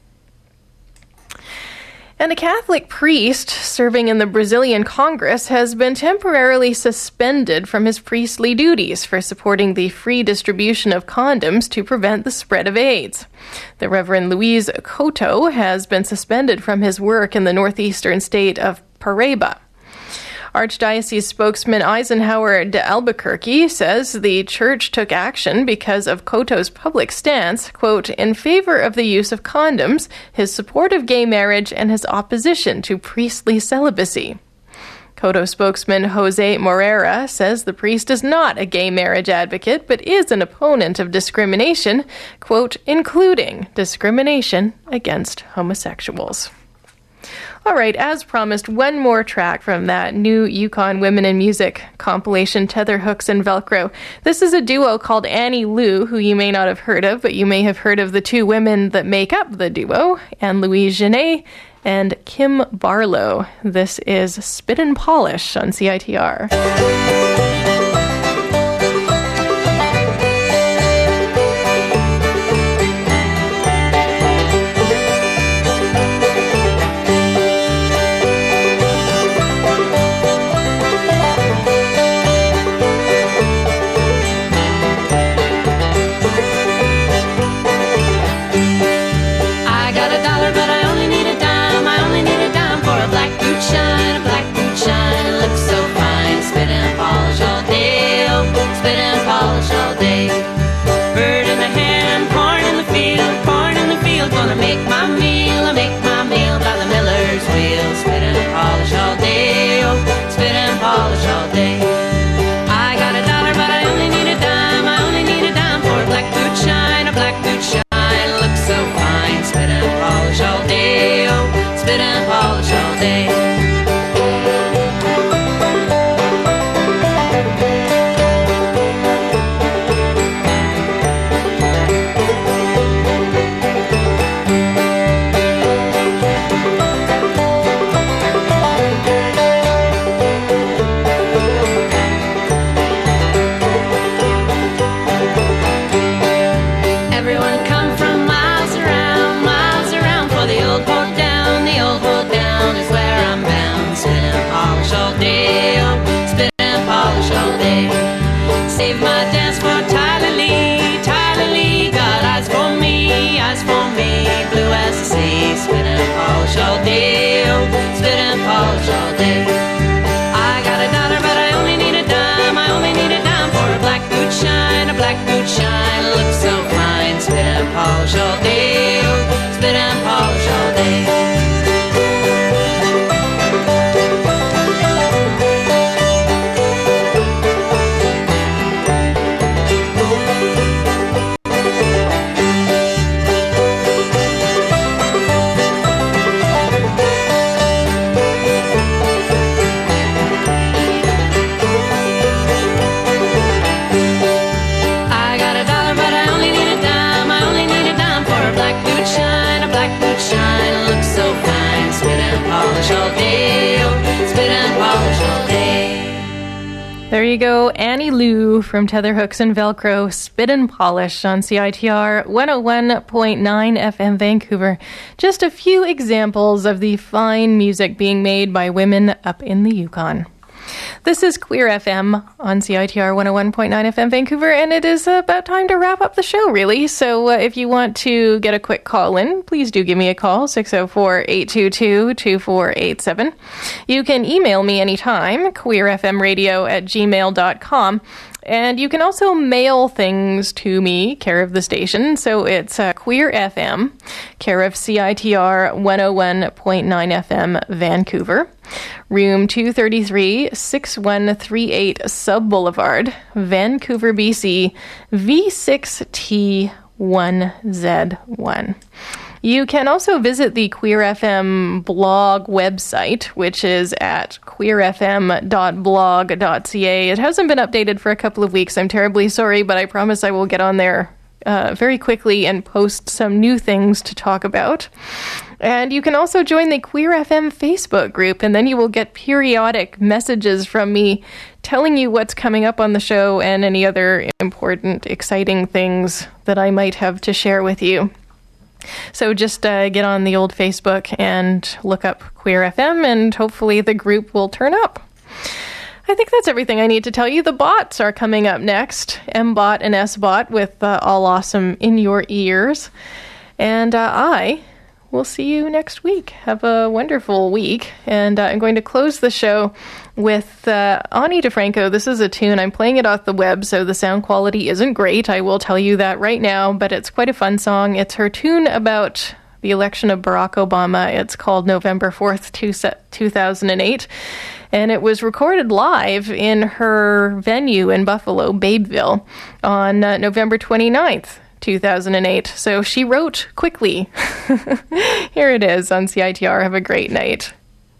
And a Catholic priest serving in the Brazilian Congress has been temporarily suspended from his priestly duties for supporting the free distribution of condoms to prevent the spread of AIDS. The Reverend Luiz Couto has been suspended from his work in the northeastern state of Paraíba. Archdiocese spokesman Eisenhower de Albuquerque says the church took action because of Couto's public stance, quote, in favor of the use of condoms, his support of gay marriage, and his opposition to priestly celibacy. Couto spokesman Jose Moreira says the priest is not a gay marriage advocate, but is an opponent of discrimination, quote, including discrimination against homosexuals. All right, as promised, one more track from that new Yukon Women in Music compilation, Tether Hooks and Velcro. This is a duo called Annie Lou, who you may not have heard of, but you may have heard of the two women that make up the duo, Anne-Louise Genet and Kim Barlow. This is Spit and Polish on C I T R. Shine, a black boot shine, it looks so fine. Spit and polish all day, oh, spit and polish all day. Bird in the hand, corn in the field, corn in the field. Gonna make my meal, I make my meal by the miller's wheel. Spit and polish all day, oh, spit and polish all day. I got a dollar, but I only need a dime. I only need a dime for a black boot shine, a black boot shine, it looks so fine. Spit and polish all day, oh, spit and polish all day. Save my dance for Tyler Lee, Tyler Lee. Got eyes for me, eyes for me. Blue as the sea, spit and polish all day, oh, spit and polish all day. I got a dollar, but I only need a dime. I only need a dime for a black boot shine, a black boot shine. Looks so fine, spit and polish all day, oh, spit and polish all day. There you go, Annie Lou from Tether Hooks and Velcro, Spit and Polish on C I T R one oh one point nine F M Vancouver. Just a few examples of the fine music being made by women up in the Yukon. This is Queer F M on C I T R one oh one point nine F M Vancouver, and it is about time to wrap up the show, really. So uh, if you want to get a quick call in, please do give me a call, six oh four, eight two two, two four eight seven. You can email me anytime, queerfmradio at gmail dot com. And you can also mail things to me, care of the station. So it's uh, Queer F M, care of C I T R one oh one point nine F M Vancouver. Room two thirty-three, six one three eight Sub Boulevard, Vancouver, B C, V six T one Z one. You can also visit the Queer F M blog website, which is at queer f m dot blog dot c a. It hasn't been updated for a couple of weeks. I'm terribly sorry, but I promise I will get on there uh, very quickly and post some new things to talk about. And you can also join the Queer F M Facebook group, and then you will get periodic messages from me telling you what's coming up on the show and any other important, exciting things that I might have to share with you. So just uh, get on the old Facebook and look up Queer F M, and hopefully the group will turn up. I think that's everything I need to tell you. The bots are coming up next, M-Bot and S-Bot with uh, All Awesome in Your Ears. And uh, I will see you next week. Have a wonderful week. And uh, I'm going to close the show with uh, Ani DeFranco. This is a tune. I'm playing it off the web, so the sound quality isn't great. I will tell you that right now, but it's quite a fun song. It's her tune about the election of Barack Obama. It's called November fourth, two thousand eight. And it was recorded live in her venue in Buffalo, Babeville, on uh, November twenty-ninth, two thousand eight. So she wrote quickly. Here it is on C I T R. Have a great night.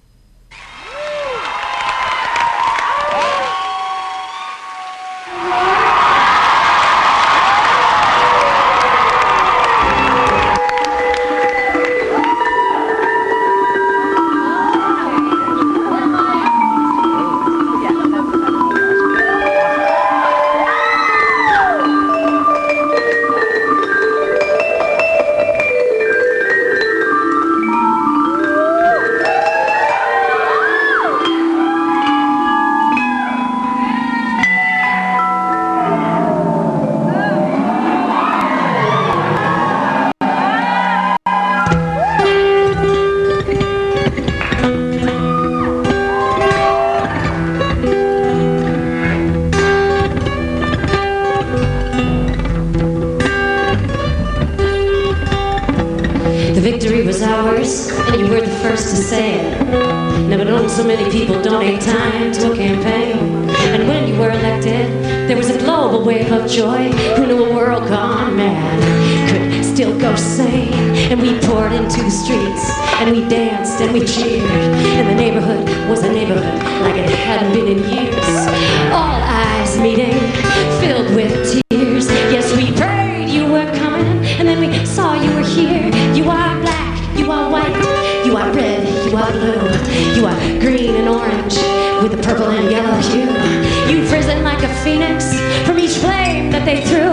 So many people donate time to a campaign. And when you were elected, there was a global wave of joy. Who knew a world gone mad could still go sane? And we poured into the streets, and we danced and we cheered. And the neighborhood was a neighborhood like it hadn't been in years. All eyes meeting, filled with tears. Yes, we prayed you were coming, and then we saw you were here. You are black, you are white, you are red, you are blue, you are green and orange with the purple and yellow hue. You've risen like a phoenix from each flame that they threw.